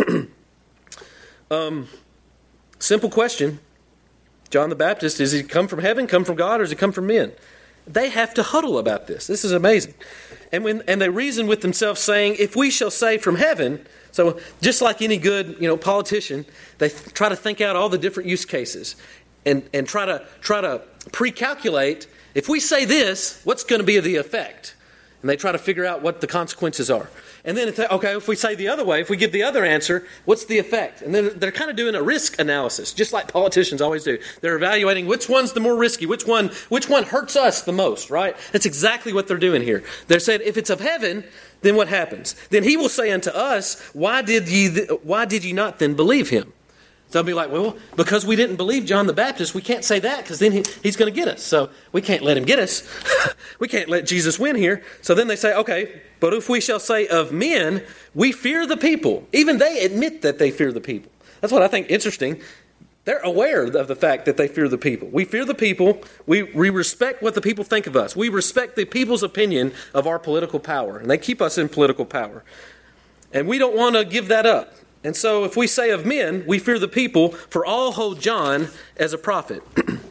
um, simple question. John the Baptist, does he come from heaven, come from God, or does he come from men? They have to huddle about this. This is amazing. And when and they reason with themselves, saying, if we shall say from heaven, so just like any good, you know, politician, they th- try to think out all the different use cases and, and try to try to pre-calculate, if we say this, what's going to be the effect? And they try to figure out what the consequences are. And then, it's, okay, if we say the other way, if we give the other answer, what's the effect? And then they're kind of doing a risk analysis, just like politicians always do. They're evaluating which one's the more risky, which one which one hurts us the most, right? That's exactly what they're doing here. They're saying, if it's of heaven, then what happens? Then he will say unto us, why did ye, th- why did ye not then believe him? They'll be like, well, because we didn't believe John the Baptist, we can't say that because then he, he's going to get us. So we can't let him get us. We can't let Jesus win here. So then they say, okay, but if we shall say of men, we fear the people. Even they admit that they fear the people. That's what I think interesting. They're aware of the fact that they fear the people. We fear the people. We, we respect what the people think of us. We respect the people's opinion of our political power. And they keep us in political power. And we don't want to give that up. And so if we say of men, we fear the people, for all hold John as a prophet.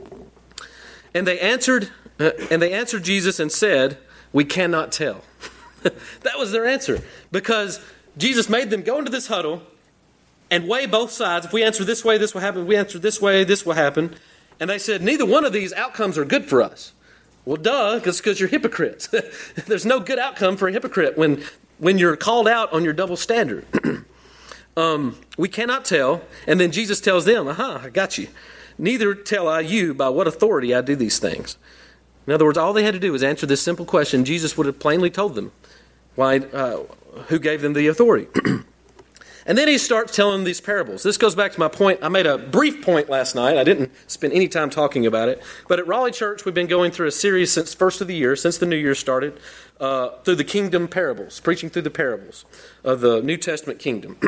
And they answered uh, and they answered Jesus and said, we cannot tell. That was their answer. Because Jesus made them go into this huddle and weigh both sides. If we answer this way, this will happen. If we answer this way, this will happen. And they said, neither one of these outcomes are good for us. Well, duh, because you're hypocrites. There's no good outcome for a hypocrite when, when you're called out on your double standard. Um, we cannot tell. And then Jesus tells them, aha, I got you. Neither tell I you by what authority I do these things. In other words, all they had to do was answer this simple question. Jesus would have plainly told them why, uh, who gave them the authority. And then he starts telling these parables. This goes back to my point. I made a brief point last night. I didn't spend any time talking about it. But at Raleigh Church, we've been going through a series since first of the year, since the new year started, uh, through the kingdom parables, preaching through the parables of the New Testament kingdom.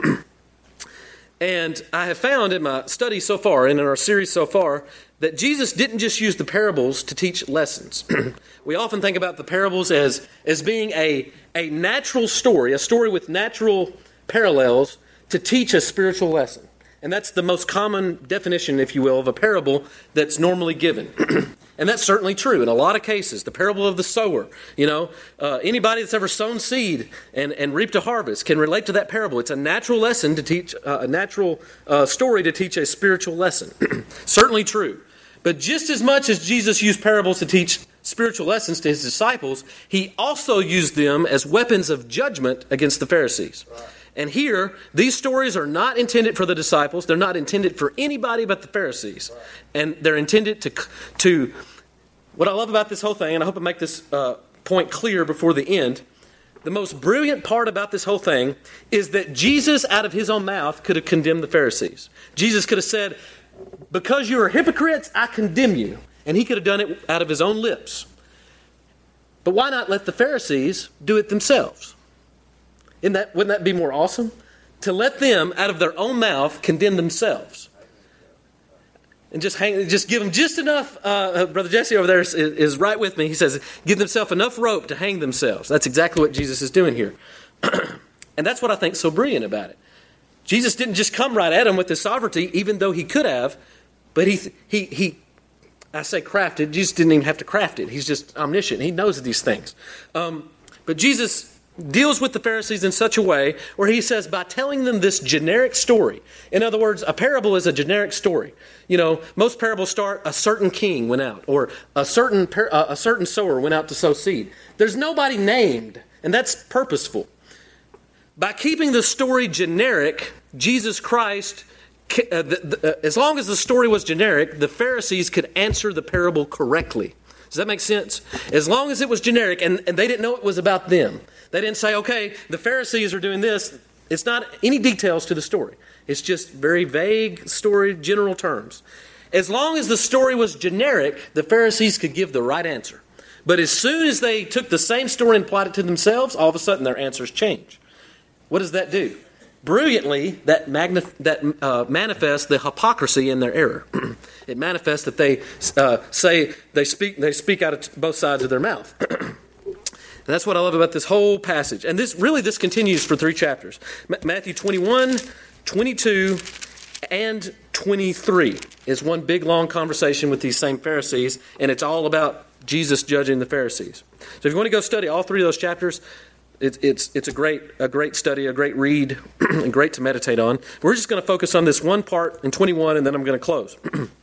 And I have found in my study so far, and in our series so far, that Jesus didn't just use the parables to teach lessons. We often think about the parables as, as being a, a natural story, a story with natural parallels to teach a spiritual lesson. And that's the most common definition, if you will, of a parable that's normally given. And that's certainly true in a lot of cases. The parable of the sower, you know, uh, anybody that's ever sown seed and, and reaped a harvest can relate to that parable. It's a natural lesson to teach, uh, a natural uh, story to teach a spiritual lesson. Certainly true. But just as much as Jesus used parables to teach spiritual lessons to his disciples, he also used them as weapons of judgment against the Pharisees. Right. And here, these stories are not intended for the disciples. They're not intended for anybody but the Pharisees. Right. And they're intended to, to, what I love about this whole thing, and I hope I make this uh, point clear before the end, the most brilliant part about this whole thing is that Jesus, out of his own mouth, could have condemned the Pharisees. Jesus could have said, because you are hypocrites, I condemn you. And he could have done it out of his own lips. But why not let the Pharisees do it themselves? Isn't that, wouldn't that be more awesome? To let them, out of their own mouth, condemn themselves. And just hang, just give them just enough, uh, Brother Jesse over there is, is right with me. He says, give themselves enough rope to hang themselves. That's exactly what Jesus is doing here. And that's what I think is so brilliant about it. Jesus didn't just come right at them with his sovereignty, even though he could have, but he, he, he, I say crafted, Jesus didn't even have to craft it. He's just omniscient. He knows these things. Um, but Jesus deals with the Pharisees in such a way where he says, by telling them this generic story. In other words, a parable is a generic story. You know, most parables start, a certain king went out, or a certain par- uh, a certain sower went out to sow seed. There's nobody named And that's purposeful. By keeping the story generic, Jesus Christ, uh, the, the, uh, as long as the story was generic, the Pharisees could answer the parable correctly. Does that make sense? As long as it was generic and, and they didn't know it was about them. They didn't say, okay, the Pharisees are doing this. It's not any details to the story. It's just very vague story, general terms. As long as the story was generic, the Pharisees could give the right answer. But as soon as they took the same story and applied it to themselves, all of a sudden their answers change. What does that do? Brilliantly, that, magnif- that uh, manifests the hypocrisy in their error. It manifests that they uh, say they speak they speak out of t- both sides of their mouth. And that's what I love about this whole passage. And this really this continues for three chapters: M- Matthew twenty-one, twenty-two, and twenty-three is one big long conversation with these same Pharisees, and it's all about Jesus judging the Pharisees. So if you want to go study all three of those chapters, It, it's it's a great a great study, a great read, and great to meditate on. We're just going to focus on this one part in twenty-one, and then I'm going to close.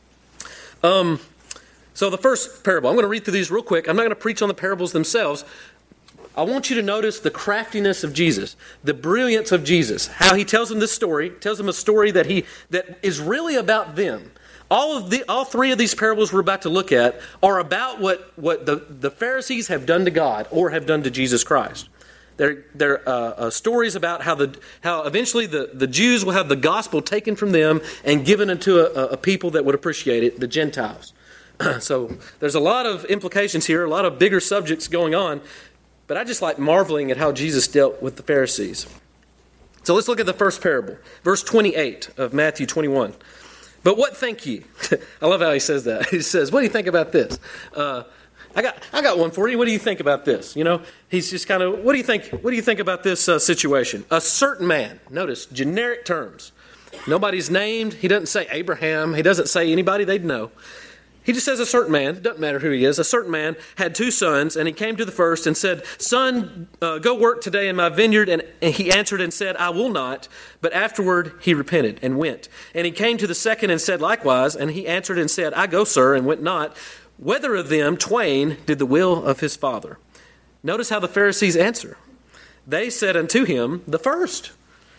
um, so the first parable, I'm going to read through these real quick. I'm not going to preach on the parables themselves. I want you to notice the craftiness of Jesus, the brilliance of Jesus, how he tells them this story, tells them a story that he that is really about them. All of the all three of these parables we're about to look at are about what what the, the Pharisees have done to God or have done to Jesus Christ. They're, they're uh, uh, stories about how the how eventually the, the Jews will have the gospel taken from them and given unto a, a people that would appreciate it, the Gentiles. So there's a lot of implications here, a lot of bigger subjects going on, but I just like marveling at how Jesus dealt with the Pharisees. So let's look at the first parable, verse twenty-eight of Matthew twenty-one. But what think ye? I love how he says that. He says, what do you think about this? Uh I got I got one for you. What do you think about this? You know, he's just kind of, what do you think What do you think about this uh, situation? A certain man, notice, generic terms. Nobody's named. He doesn't say Abraham. He doesn't say anybody they'd know. He just says a certain man. It doesn't matter who he is. A certain man had two sons, and he came to the first and said, Son, uh, go work today in my vineyard. And, and he answered and said, I will not. But afterward he repented and went. And he came to the second and said likewise. And he answered and said, I go, sir, and went not. Whether of them twain did the will of his father? Notice how the Pharisees answer. They said unto him, the first.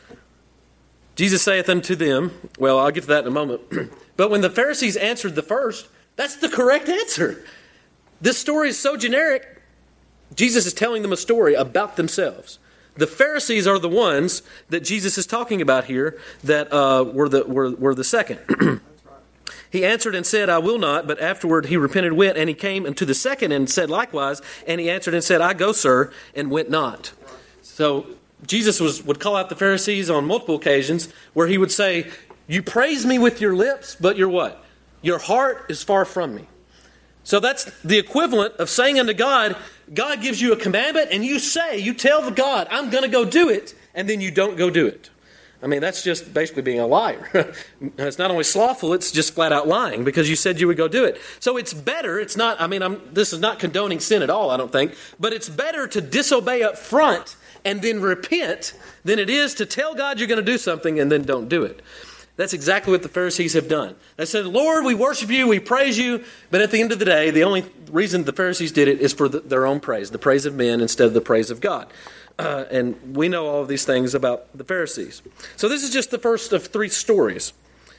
Jesus saith unto them, well, I'll get to that in a moment. But when the Pharisees answered the first, that's the correct answer. This story is so generic, Jesus is telling them a story about themselves. The Pharisees are the ones that Jesus is talking about here that uh, were the were, were the second. He answered and said, I will not, but afterward he repented, went, and he came unto the second and said likewise, and he answered and said, I go, sir, and went not. So Jesus was would call out the Pharisees on multiple occasions where he would say, you praise me with your lips, but your what? Your heart is far from me. So that's the equivalent of saying unto God, God gives you a commandment, and you say, you tell God, I'm going to go do it, and then you don't go do it. I mean, that's just basically being a liar. It's not only slothful, it's just flat out lying because you said you would go do it. So it's better, it's not, I mean, I'm, this is not condoning sin at all, I don't think, but it's better to disobey up front and then repent than it is to tell God you're going to do something and then don't do it. That's exactly what the Pharisees have done. They said, Lord, we worship you, we praise you, but at the end of the day, the only reason the Pharisees did it is for the, their own praise, the praise of men instead of the praise of God. Uh, and we know all of these things about the Pharisees. So this is just the first of three stories.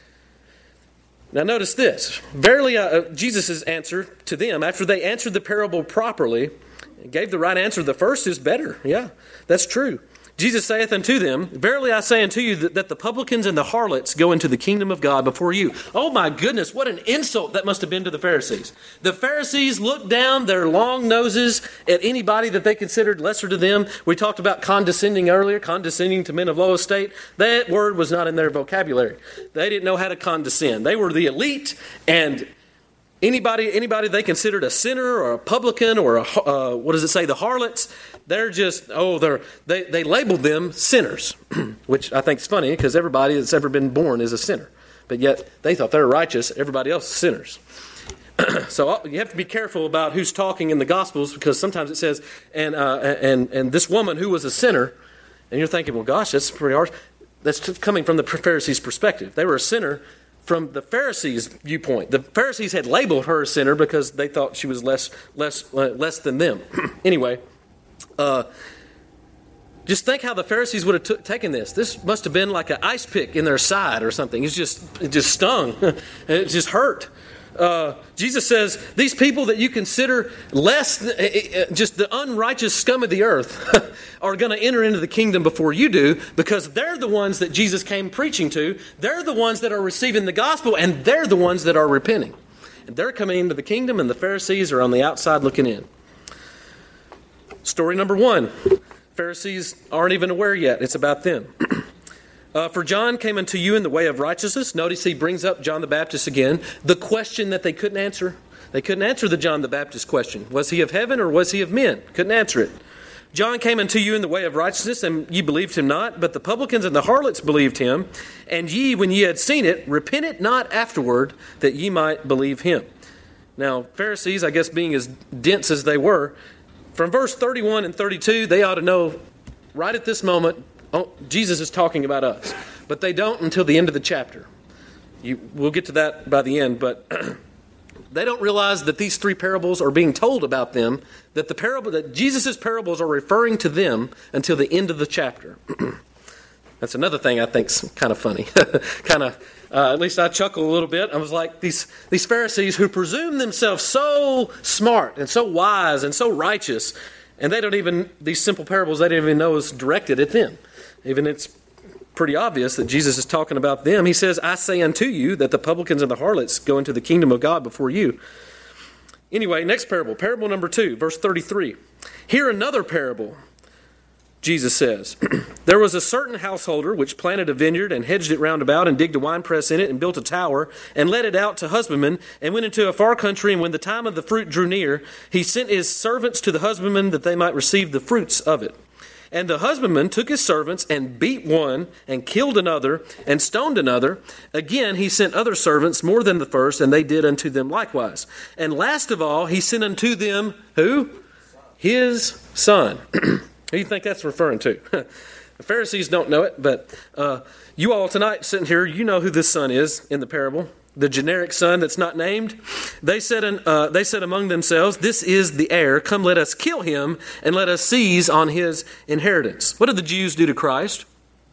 Now notice this. Verily, uh, Jesus' answer to them, after they answered the parable properly, gave the right answer, the first is better. Yeah, that's true. Jesus saith unto them, verily I say unto you that, that the publicans and the harlots go into the kingdom of God before you. Oh my goodness, what an insult that must have been to the Pharisees. The Pharisees looked down their long noses at anybody that they considered lesser to them. We talked about condescending earlier, condescending to men of low estate. That word was not in their vocabulary. They didn't know how to condescend. They were the elite, and Anybody, anybody they considered a sinner or a publican or a, uh, what does it say, the harlots, they're just, oh, they're, they, they labeled them sinners, which I think is funny because everybody that's ever been born is a sinner. But yet they thought they were righteous, everybody else is sinners. So you have to be careful about who's talking in the Gospels because sometimes it says, and, uh, and, and this woman who was a sinner, and you're thinking, well, gosh, that's pretty harsh. That's coming from the Pharisees' perspective. They were a sinner from the Pharisees' viewpoint. The Pharisees had labeled her a sinner because they thought she was less less uh, less than them. Anyway, uh, Just think how the Pharisees would have t- taken this. This must have been like an ice pick in their side or something. It's just, it just stung. It just hurt. Uh, Jesus says, these people that you consider less, th- just the unrighteous scum of the earth are going to enter into the kingdom before you do, because they're the ones that Jesus came preaching to. They're the ones that are receiving the gospel, and they're the ones that are repenting. And they're coming into the kingdom, and the Pharisees are on the outside looking in. Story number one. Pharisees aren't even aware yet. It's about them. Uh, for John came unto you in the way of righteousness. Notice he brings up John the Baptist again. The question that they couldn't answer. They couldn't answer the John the Baptist question. Was he of heaven or was he of men? Couldn't answer it. John came unto you in the way of righteousness, and ye believed him not. But the publicans and the harlots believed him. And ye, when ye had seen it, repented not afterward, that ye might believe him. Now, Pharisees, I guess being as dense as they were, from verse thirty-one and thirty-two, they ought to know right at this moment, oh, Jesus is talking about us. But they don't until the end of the chapter. You, we'll get to that by the end, but they don't realize that these three parables are being told about them, that the parable, that Jesus' parables are referring to them until the end of the chapter. That's another thing I think's kind of funny. kind of, uh, at least I chuckle a little bit. I was like, these, these Pharisees who presume themselves so smart and so wise and so righteous, and they don't even, these simple parables, they don't even know is directed at them. Even it's pretty obvious that Jesus is talking about them. He says, I say unto you that the publicans and the harlots go into the kingdom of God before you. Anyway, next parable, parable number two, verse thirty-three. Hear another parable. Jesus says, there was a certain householder which planted a vineyard and hedged it round about and digged a winepress in it and built a tower and let it out to husbandmen and went into a far country. And when the time of the fruit drew near, he sent his servants to the husbandmen that they might receive the fruits of it. And the husbandman took his servants and beat one and killed another and stoned another. Again, he sent other servants more than the first, and they did unto them likewise. And last of all, he sent unto them, who? His son. Who do you think that's referring to? The Pharisees don't know it, but uh, you all tonight sitting here, you know who this son is in the parable. The generic son that's not named. They said, in, uh, they said among themselves, this is the heir. Come, let us kill him and let us seize on his inheritance. What did the Jews do to Christ?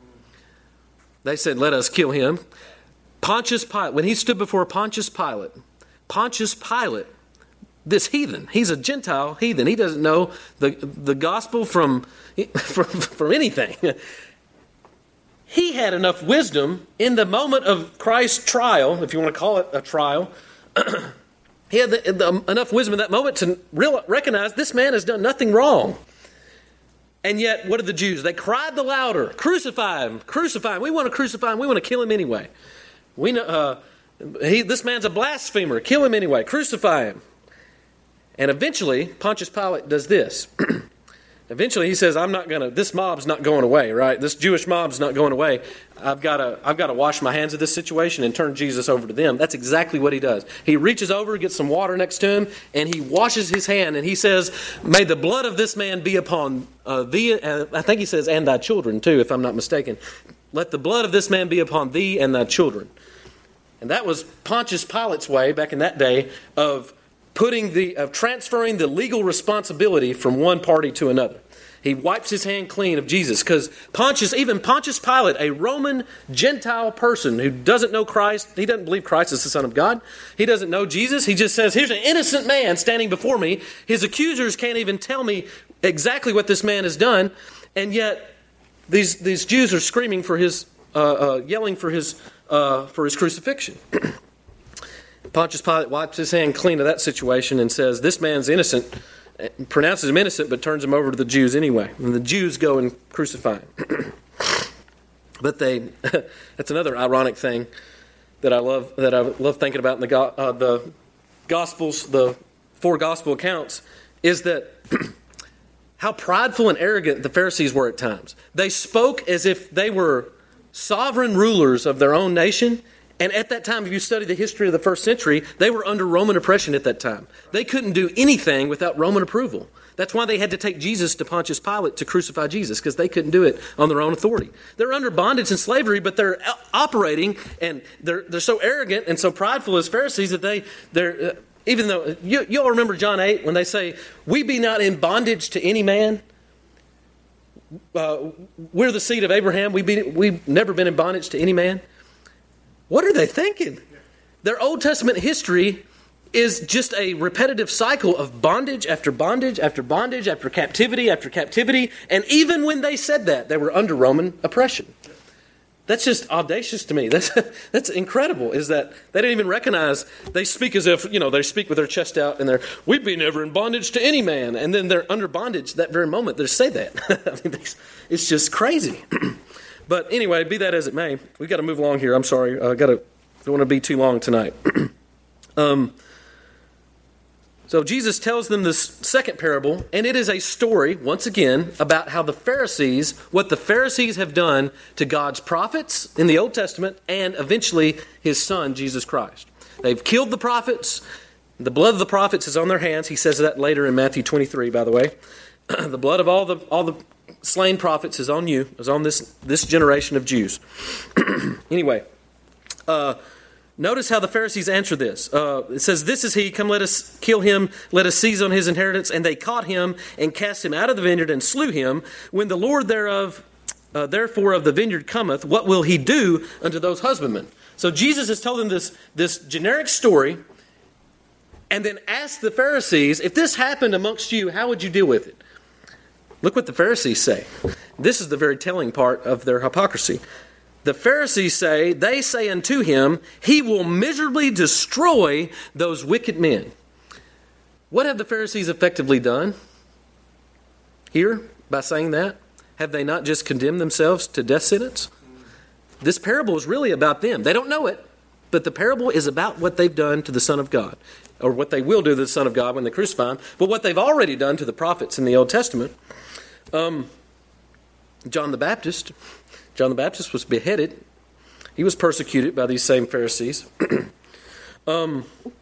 They said, let us kill him. Pontius Pilate, when he stood before Pontius Pilate, Pontius Pilate, this heathen, he's a Gentile heathen. He doesn't know the, the gospel from, from, from anything. He had enough wisdom in the moment of Christ's trial, if you want to call it a trial. He had the, the, enough wisdom in that moment to real, recognize this man has done nothing wrong. And yet, what did the Jews? They cried the louder, crucify him, crucify him. We want to crucify him. We want to kill him anyway. We know uh, he, this man's a blasphemer. Kill him anyway. Crucify him. And eventually, Pontius Pilate does this. Eventually, he says, "I'm not going to. This mob's not going away, right? This Jewish mob's not going away. I've got to. I've got to wash my hands of this situation and turn Jesus over to them." That's exactly what he does. He reaches over, gets some water next to him, and he washes his hand, and he says, "May the blood of this man be upon uh, thee." Uh, I think he says, "and thy children too," if I'm not mistaken. Let the blood of this man be upon thee and thy children. And that was Pontius Pilate's way back in that day of putting the of transferring the legal responsibility from one party to another. He wipes his hand clean of Jesus because Pontius, even Pontius Pilate, a Roman Gentile person who doesn't know Christ, he doesn't believe Christ is the Son of God. He doesn't know Jesus. He just says, "Here's an innocent man standing before me. His accusers can't even tell me exactly what this man has done, and yet these these Jews are screaming for his, uh, uh, yelling for his uh, for his crucifixion." Pontius Pilate wipes his hand clean of that situation and says, "This man's innocent," pronounces him innocent, but turns him over to the Jews anyway. And the Jews go and crucify him. But they, that's another ironic thing that I love that I love thinking about in the, uh, the Gospels, the four Gospel accounts, is that how prideful and arrogant the Pharisees were at times. They spoke as if they were sovereign rulers of their own nation. And at that time, if you study the history of the first century, they were under Roman oppression at that time. They couldn't do anything without Roman approval. That's why they had to take Jesus to Pontius Pilate to crucify Jesus, because they couldn't do it on their own authority. They're under bondage and slavery, but they're operating, and they're they're so arrogant and so prideful as Pharisees that they, they're, uh, even though, you, you all remember John eight, when they say, "We be not in bondage to any man." uh, we're the seed of Abraham. We've, been, we've never been in bondage to any man. What are they thinking? Their Old Testament history is just a repetitive cycle of bondage after bondage after bondage after captivity after captivity. And even when they said that, they were under Roman oppression. That's just audacious to me. That's that's incredible, is that they didn't even recognize, they speak as if, you know, they speak with their chest out and they're, we've been never in bondage to any man. And then they're under bondage that very moment. They say that. I mean, it's just crazy. But anyway, be that as it may, we've got to move along here. I'm sorry. I got to, don't want to be too long tonight. um. So Jesus tells them this second parable, and it is a story, once again, about how the Pharisees, what the Pharisees have done to God's prophets in the Old Testament, and eventually His Son, Jesus Christ. They've killed the prophets. The blood of the prophets is on their hands. He says that later in Matthew twenty-three, by the way. The blood of all the all the slain prophets is on you, is on this, this generation of Jews. Anyway, uh... notice how the Pharisees answer this. Uh, it says, this is he, come let us kill him, let us seize on his inheritance. And they caught him and cast him out of the vineyard and slew him. When the Lord thereof, uh, therefore of the vineyard cometh, what will he do unto those husbandmen? So Jesus has told them this, this generic story and then asked the Pharisees, if this happened amongst you, how would you deal with it? Look what the Pharisees say. This is the very telling part of their hypocrisy. The Pharisees say, they say unto him, he will miserably destroy those wicked men. What have the Pharisees effectively done here by saying that? Have they not just condemned themselves to death sentence? This parable is really about them. They don't know it, but the parable is about what they've done to the Son of God, or what they will do to the Son of God when they crucify him, but what they've already done to the prophets in the Old Testament. Um, John the Baptist... John the Baptist was beheaded. He was persecuted by these same Pharisees. um,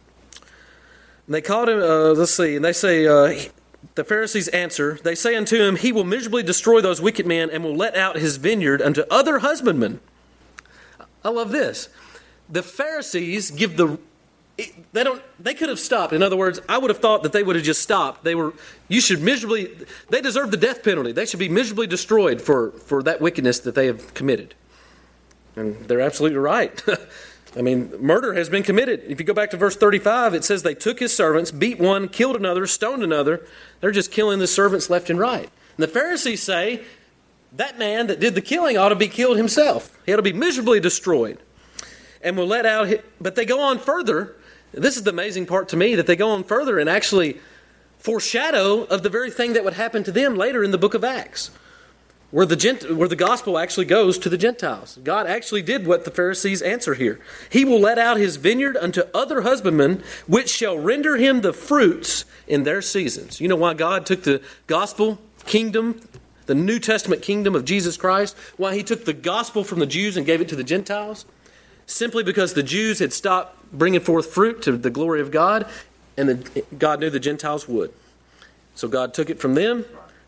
they called him, uh, let's see, and they say, uh, the Pharisees answer, they say unto him, he will miserably destroy those wicked men and will let out his vineyard unto other husbandmen. I love this. The Pharisees give the, they don't, they could have stopped. In other words, I would have thought that they would have just stopped. They were, you should miserably, they deserve the death penalty. They should be miserably destroyed for, for that wickedness that they have committed. And they're absolutely right. I mean, murder has been committed. If you go back to verse thirty-five, it says they took his servants, beat one, killed another, stoned another. They're just killing the servants left and right. And the Pharisees say that man that did the killing ought to be killed himself. He ought to be miserably destroyed. And will let out, but they go on further. This is the amazing part to me, that they go on further and actually foreshadow of the very thing that would happen to them later in the book of Acts, where the Gent- where the gospel actually goes to the Gentiles. God actually did what the Pharisees answer here. He will let out his vineyard unto other husbandmen, which shall render him the fruits in their seasons. You know why God took the gospel kingdom, the New Testament kingdom of Jesus Christ, why he took the gospel from the Jews and gave it to the Gentiles? Simply because the Jews had stopped bringing forth fruit to the glory of God, and the, God knew the Gentiles would. So God took it from them.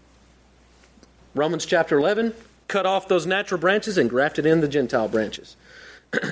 Romans chapter eleven, cut off those natural branches and grafted in the Gentile branches. A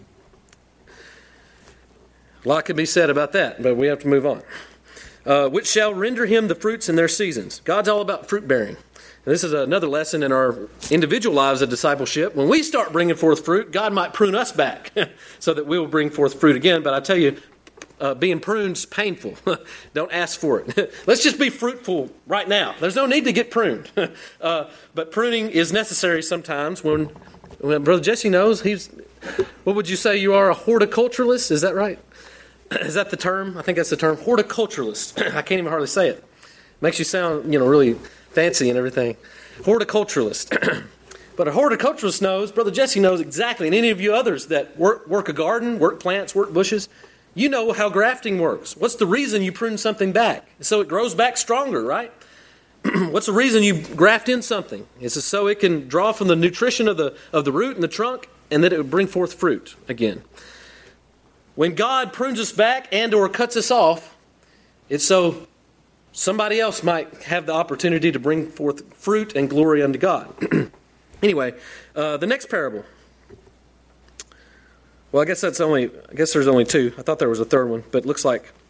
lot can be said about that, but we have to move on. Uh, which shall render him the fruits in their seasons. God's all about fruit bearing. And this is another lesson in our individual lives of discipleship. When we start bringing forth fruit, God might prune us back so that we will bring forth fruit again. But I tell you, uh, being pruned is painful. Don't ask for it. Let's just be fruitful right now. There's no need to get pruned. uh, but pruning is necessary sometimes. When, when Brother Jesse knows, he's, what would you say, you are a horticulturalist? Is that right? Is that the term? I think that's the term, horticulturalist. I can't even hardly say it. Makes you sound, you know, really fancy and everything. Horticulturalist. But a horticulturalist knows, Brother Jesse knows exactly, and any of you others that work, work a garden, work plants, work bushes, you know how grafting works. What's the reason you prune something back? So it grows back stronger, right? What's the reason you graft in something? It's so it can draw from the nutrition of the of the root and the trunk, and that it would bring forth fruit again. When God prunes us back and or cuts us off, it's so somebody else might have the opportunity to bring forth fruit and glory unto God. Anyway, uh, the next parable. Well, I guess that's only. I guess there's only two. I thought there was a third one, but it looks like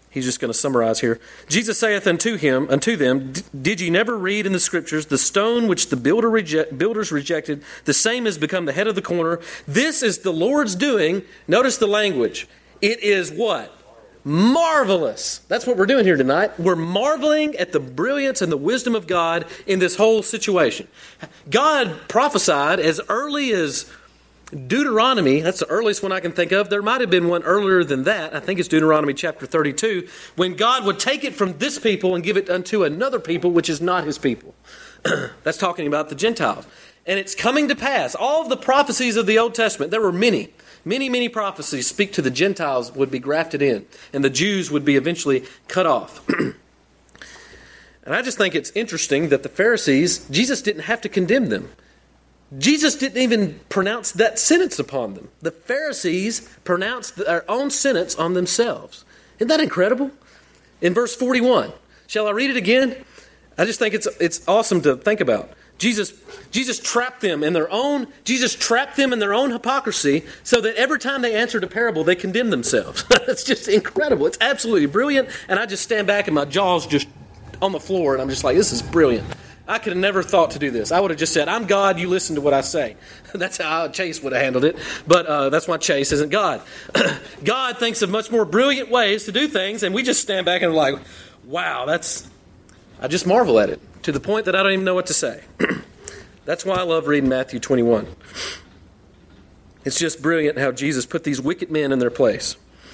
He's just going to summarize here. Jesus saith unto him, unto them, Did ye never read in the Scriptures, the stone which the builder reject, builders rejected, the same has become the head of the corner. This is the Lord's doing. Notice the language. It is what? Marvelous. That's what we're doing here tonight. We're marveling at the brilliance and the wisdom of God in this whole situation. God prophesied as early as Deuteronomy, that's the earliest one I can think of. There might have been one earlier than that. I think it's Deuteronomy chapter thirty-two, when God would take it from this people and give it unto another people, which is not his people. That's talking about the Gentiles. And it's coming to pass. All of the prophecies of the Old Testament, there were many, many, many prophecies speak to the Gentiles would be grafted in, and the Jews would be eventually cut off. And I just think it's interesting that the Pharisees, Jesus didn't have to condemn them. Jesus didn't even pronounce that sentence upon them. The Pharisees pronounced their own sentence on themselves. Isn't that incredible? In verse forty-one, shall I read it again? I just think it's it's awesome to think about. Jesus, Jesus trapped them in their own, Jesus trapped them in their own hypocrisy so that every time they answered a parable, they condemned themselves. It's just incredible. It's absolutely brilliant. And I just stand back and my jaw's just on the floor and I'm just like, this is brilliant. I could have never thought to do this. I would have just said, I'm God, you listen to what I say. That's how Chase would have handled it. But uh, that's why Chase isn't God. God thinks of much more brilliant ways to do things, and we just stand back and are like, wow, that's... I just marvel at it, to the point that I don't even know what to say. That's why I love reading Matthew twenty-one. It's just brilliant how Jesus put these wicked men in their place.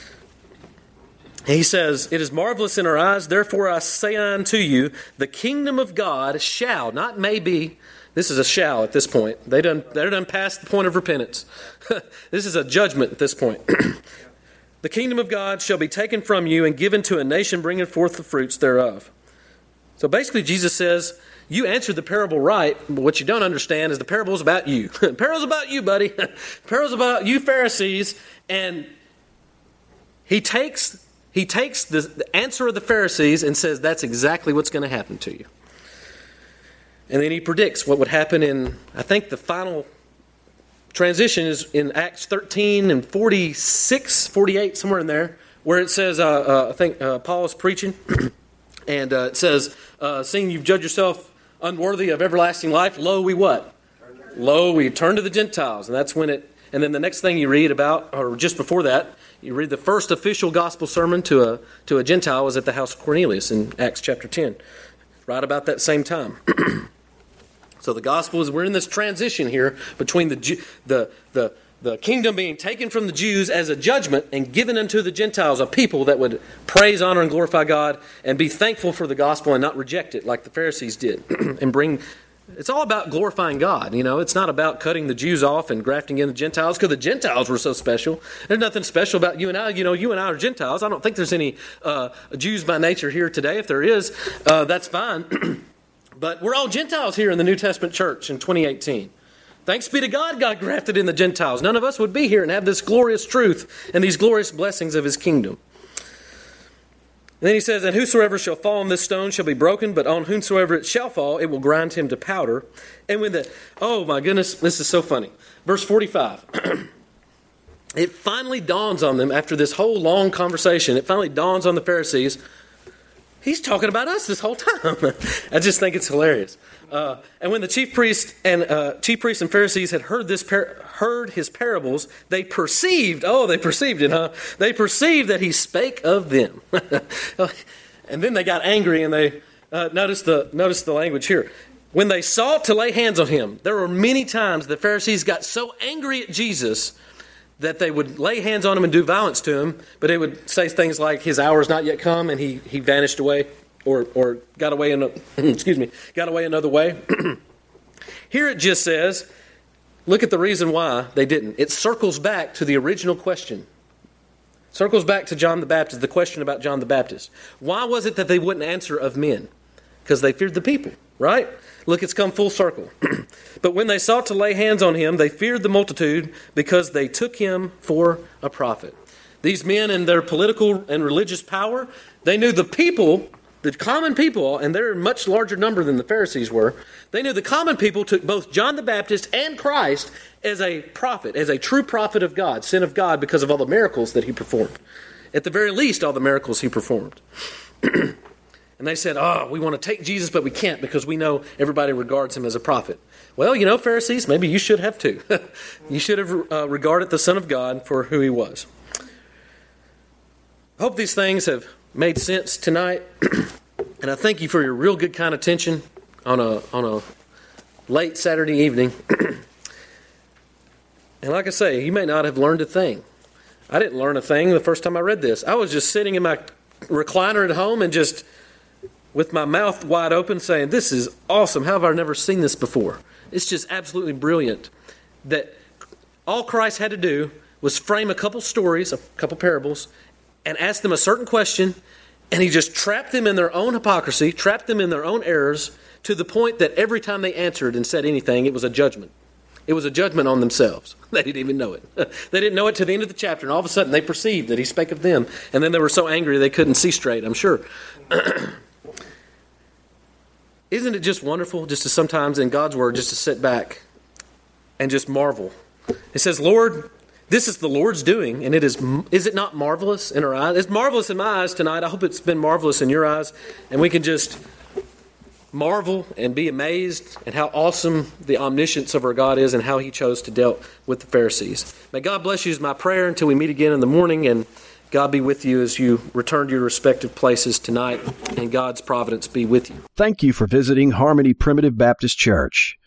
He says, it is marvelous in our eyes, therefore I say unto you, the kingdom of God shall, not may be, this is a shall at this point. They done, they're done past the point of repentance. This is a judgment at this point. The kingdom of God shall be taken from you and given to a nation bringing forth the fruits thereof. So basically Jesus says, you answered the parable right, but what you don't understand is the parable's about you. The parable's about you, buddy. The parable's about you Pharisees. And he takes... He takes the, the answer of the Pharisees and says that's exactly what's going to happen to you. And then he predicts what would happen in, I think the final transition is in Acts thirteen and forty-six, forty-eight, somewhere in there, where it says, uh, uh, I think uh, Paul is preaching, and uh, it says, uh, seeing you've judged yourself unworthy of everlasting life, lo, we what? Lo, we turn to the Gentiles. And that's when it, and then the next thing you read about, or just before that, you read the first official gospel sermon to a to a Gentile was at the house of Cornelius in Acts chapter ten, right about that same time. So the gospel is, we're in this transition here between the the the the kingdom being taken from the Jews as a judgment and given unto the Gentiles, a people that would praise, honor, and glorify God and be thankful for the gospel and not reject it like the Pharisees did and bring. It's all about glorifying God, you know. It's not about cutting the Jews off and grafting in the Gentiles because the Gentiles were so special. There's nothing special about you and I. You know, you and I are Gentiles. I don't think there's any uh, Jews by nature here today. If there is, uh, that's fine. But we're all Gentiles here in the New Testament church in twenty eighteen. Thanks be to God, God grafted in the Gentiles. None of us would be here and have this glorious truth and these glorious blessings of His kingdom. And then he says, and whosoever shall fall on this stone shall be broken, but on whomsoever it shall fall, it will grind him to powder. And when the, oh my goodness, this is so funny. Verse forty-five. It finally dawns on them after this whole long conversation. It finally dawns on the Pharisees. He's talking about us this whole time. I just think it's hilarious. Uh, and when the chief priests and uh, chief priests and Pharisees had heard this par- heard his parables, they perceived. Oh, they perceived it, huh? They perceived that he spake of them. And then they got angry, and they uh, notice the notice the language here. When they sought to lay hands on him, there were many times the Pharisees got so angry at Jesus that they would lay hands on him and do violence to him, but it would say things like his hour is not yet come, and he he vanished away. Or, or got away in a, excuse me, got away another way. Here it just says, look at the reason why they didn't. It circles back to the original question. Circles back to John the Baptist, the question about John the Baptist. Why was it that they wouldn't answer of men? Because they feared the people, right? Look, it's come full circle. But when they sought to lay hands on him, they feared the multitude because they took him for a prophet. These men in their political and religious power, they knew the people. The common people, and they're a much larger number than the Pharisees were, they knew the common people took both John the Baptist and Christ as a prophet, as a true prophet of God, sent of God because of all the miracles that he performed. at the very least, all the miracles he performed. And they said, oh, we want to take Jesus, but we can't because we know everybody regards him as a prophet. Well, you know, Pharisees, maybe you should have too. You should have uh, regarded the Son of God for who he was. I hope these things have made sense tonight. And I thank you for your real good kind attention on a on a late Saturday evening. And like I say, you may not have learned a thing. I didn't learn a thing the first time I read this. I was just sitting in my recliner at home and just with my mouth wide open saying, this is awesome. How have I never seen this before? It's just absolutely brilliant that all Christ had to do was frame a couple stories, a couple parables, and ask them a certain question, and he just trapped them in their own hypocrisy, trapped them in their own errors, to the point that every time they answered and said anything, it was a judgment. It was a judgment on themselves. They didn't even know it. They didn't know it to the end of the chapter, and all of a sudden they perceived that he spake of them, and then they were so angry they couldn't see straight, I'm sure. Isn't it just wonderful just to sometimes in God's Word just to sit back and just marvel? It says, Lord, this is the Lord's doing, and it is is it not marvelous in our eyes? It's marvelous in my eyes tonight. I hope it's been marvelous in your eyes, and we can just marvel and be amazed at how awesome the omniscience of our God is and how he chose to deal with the Pharisees. May God bless you is my prayer until we meet again in the morning, and God be with you as you return to your respective places tonight, and God's providence be with you. Thank you for visiting Harmony Primitive Baptist Church.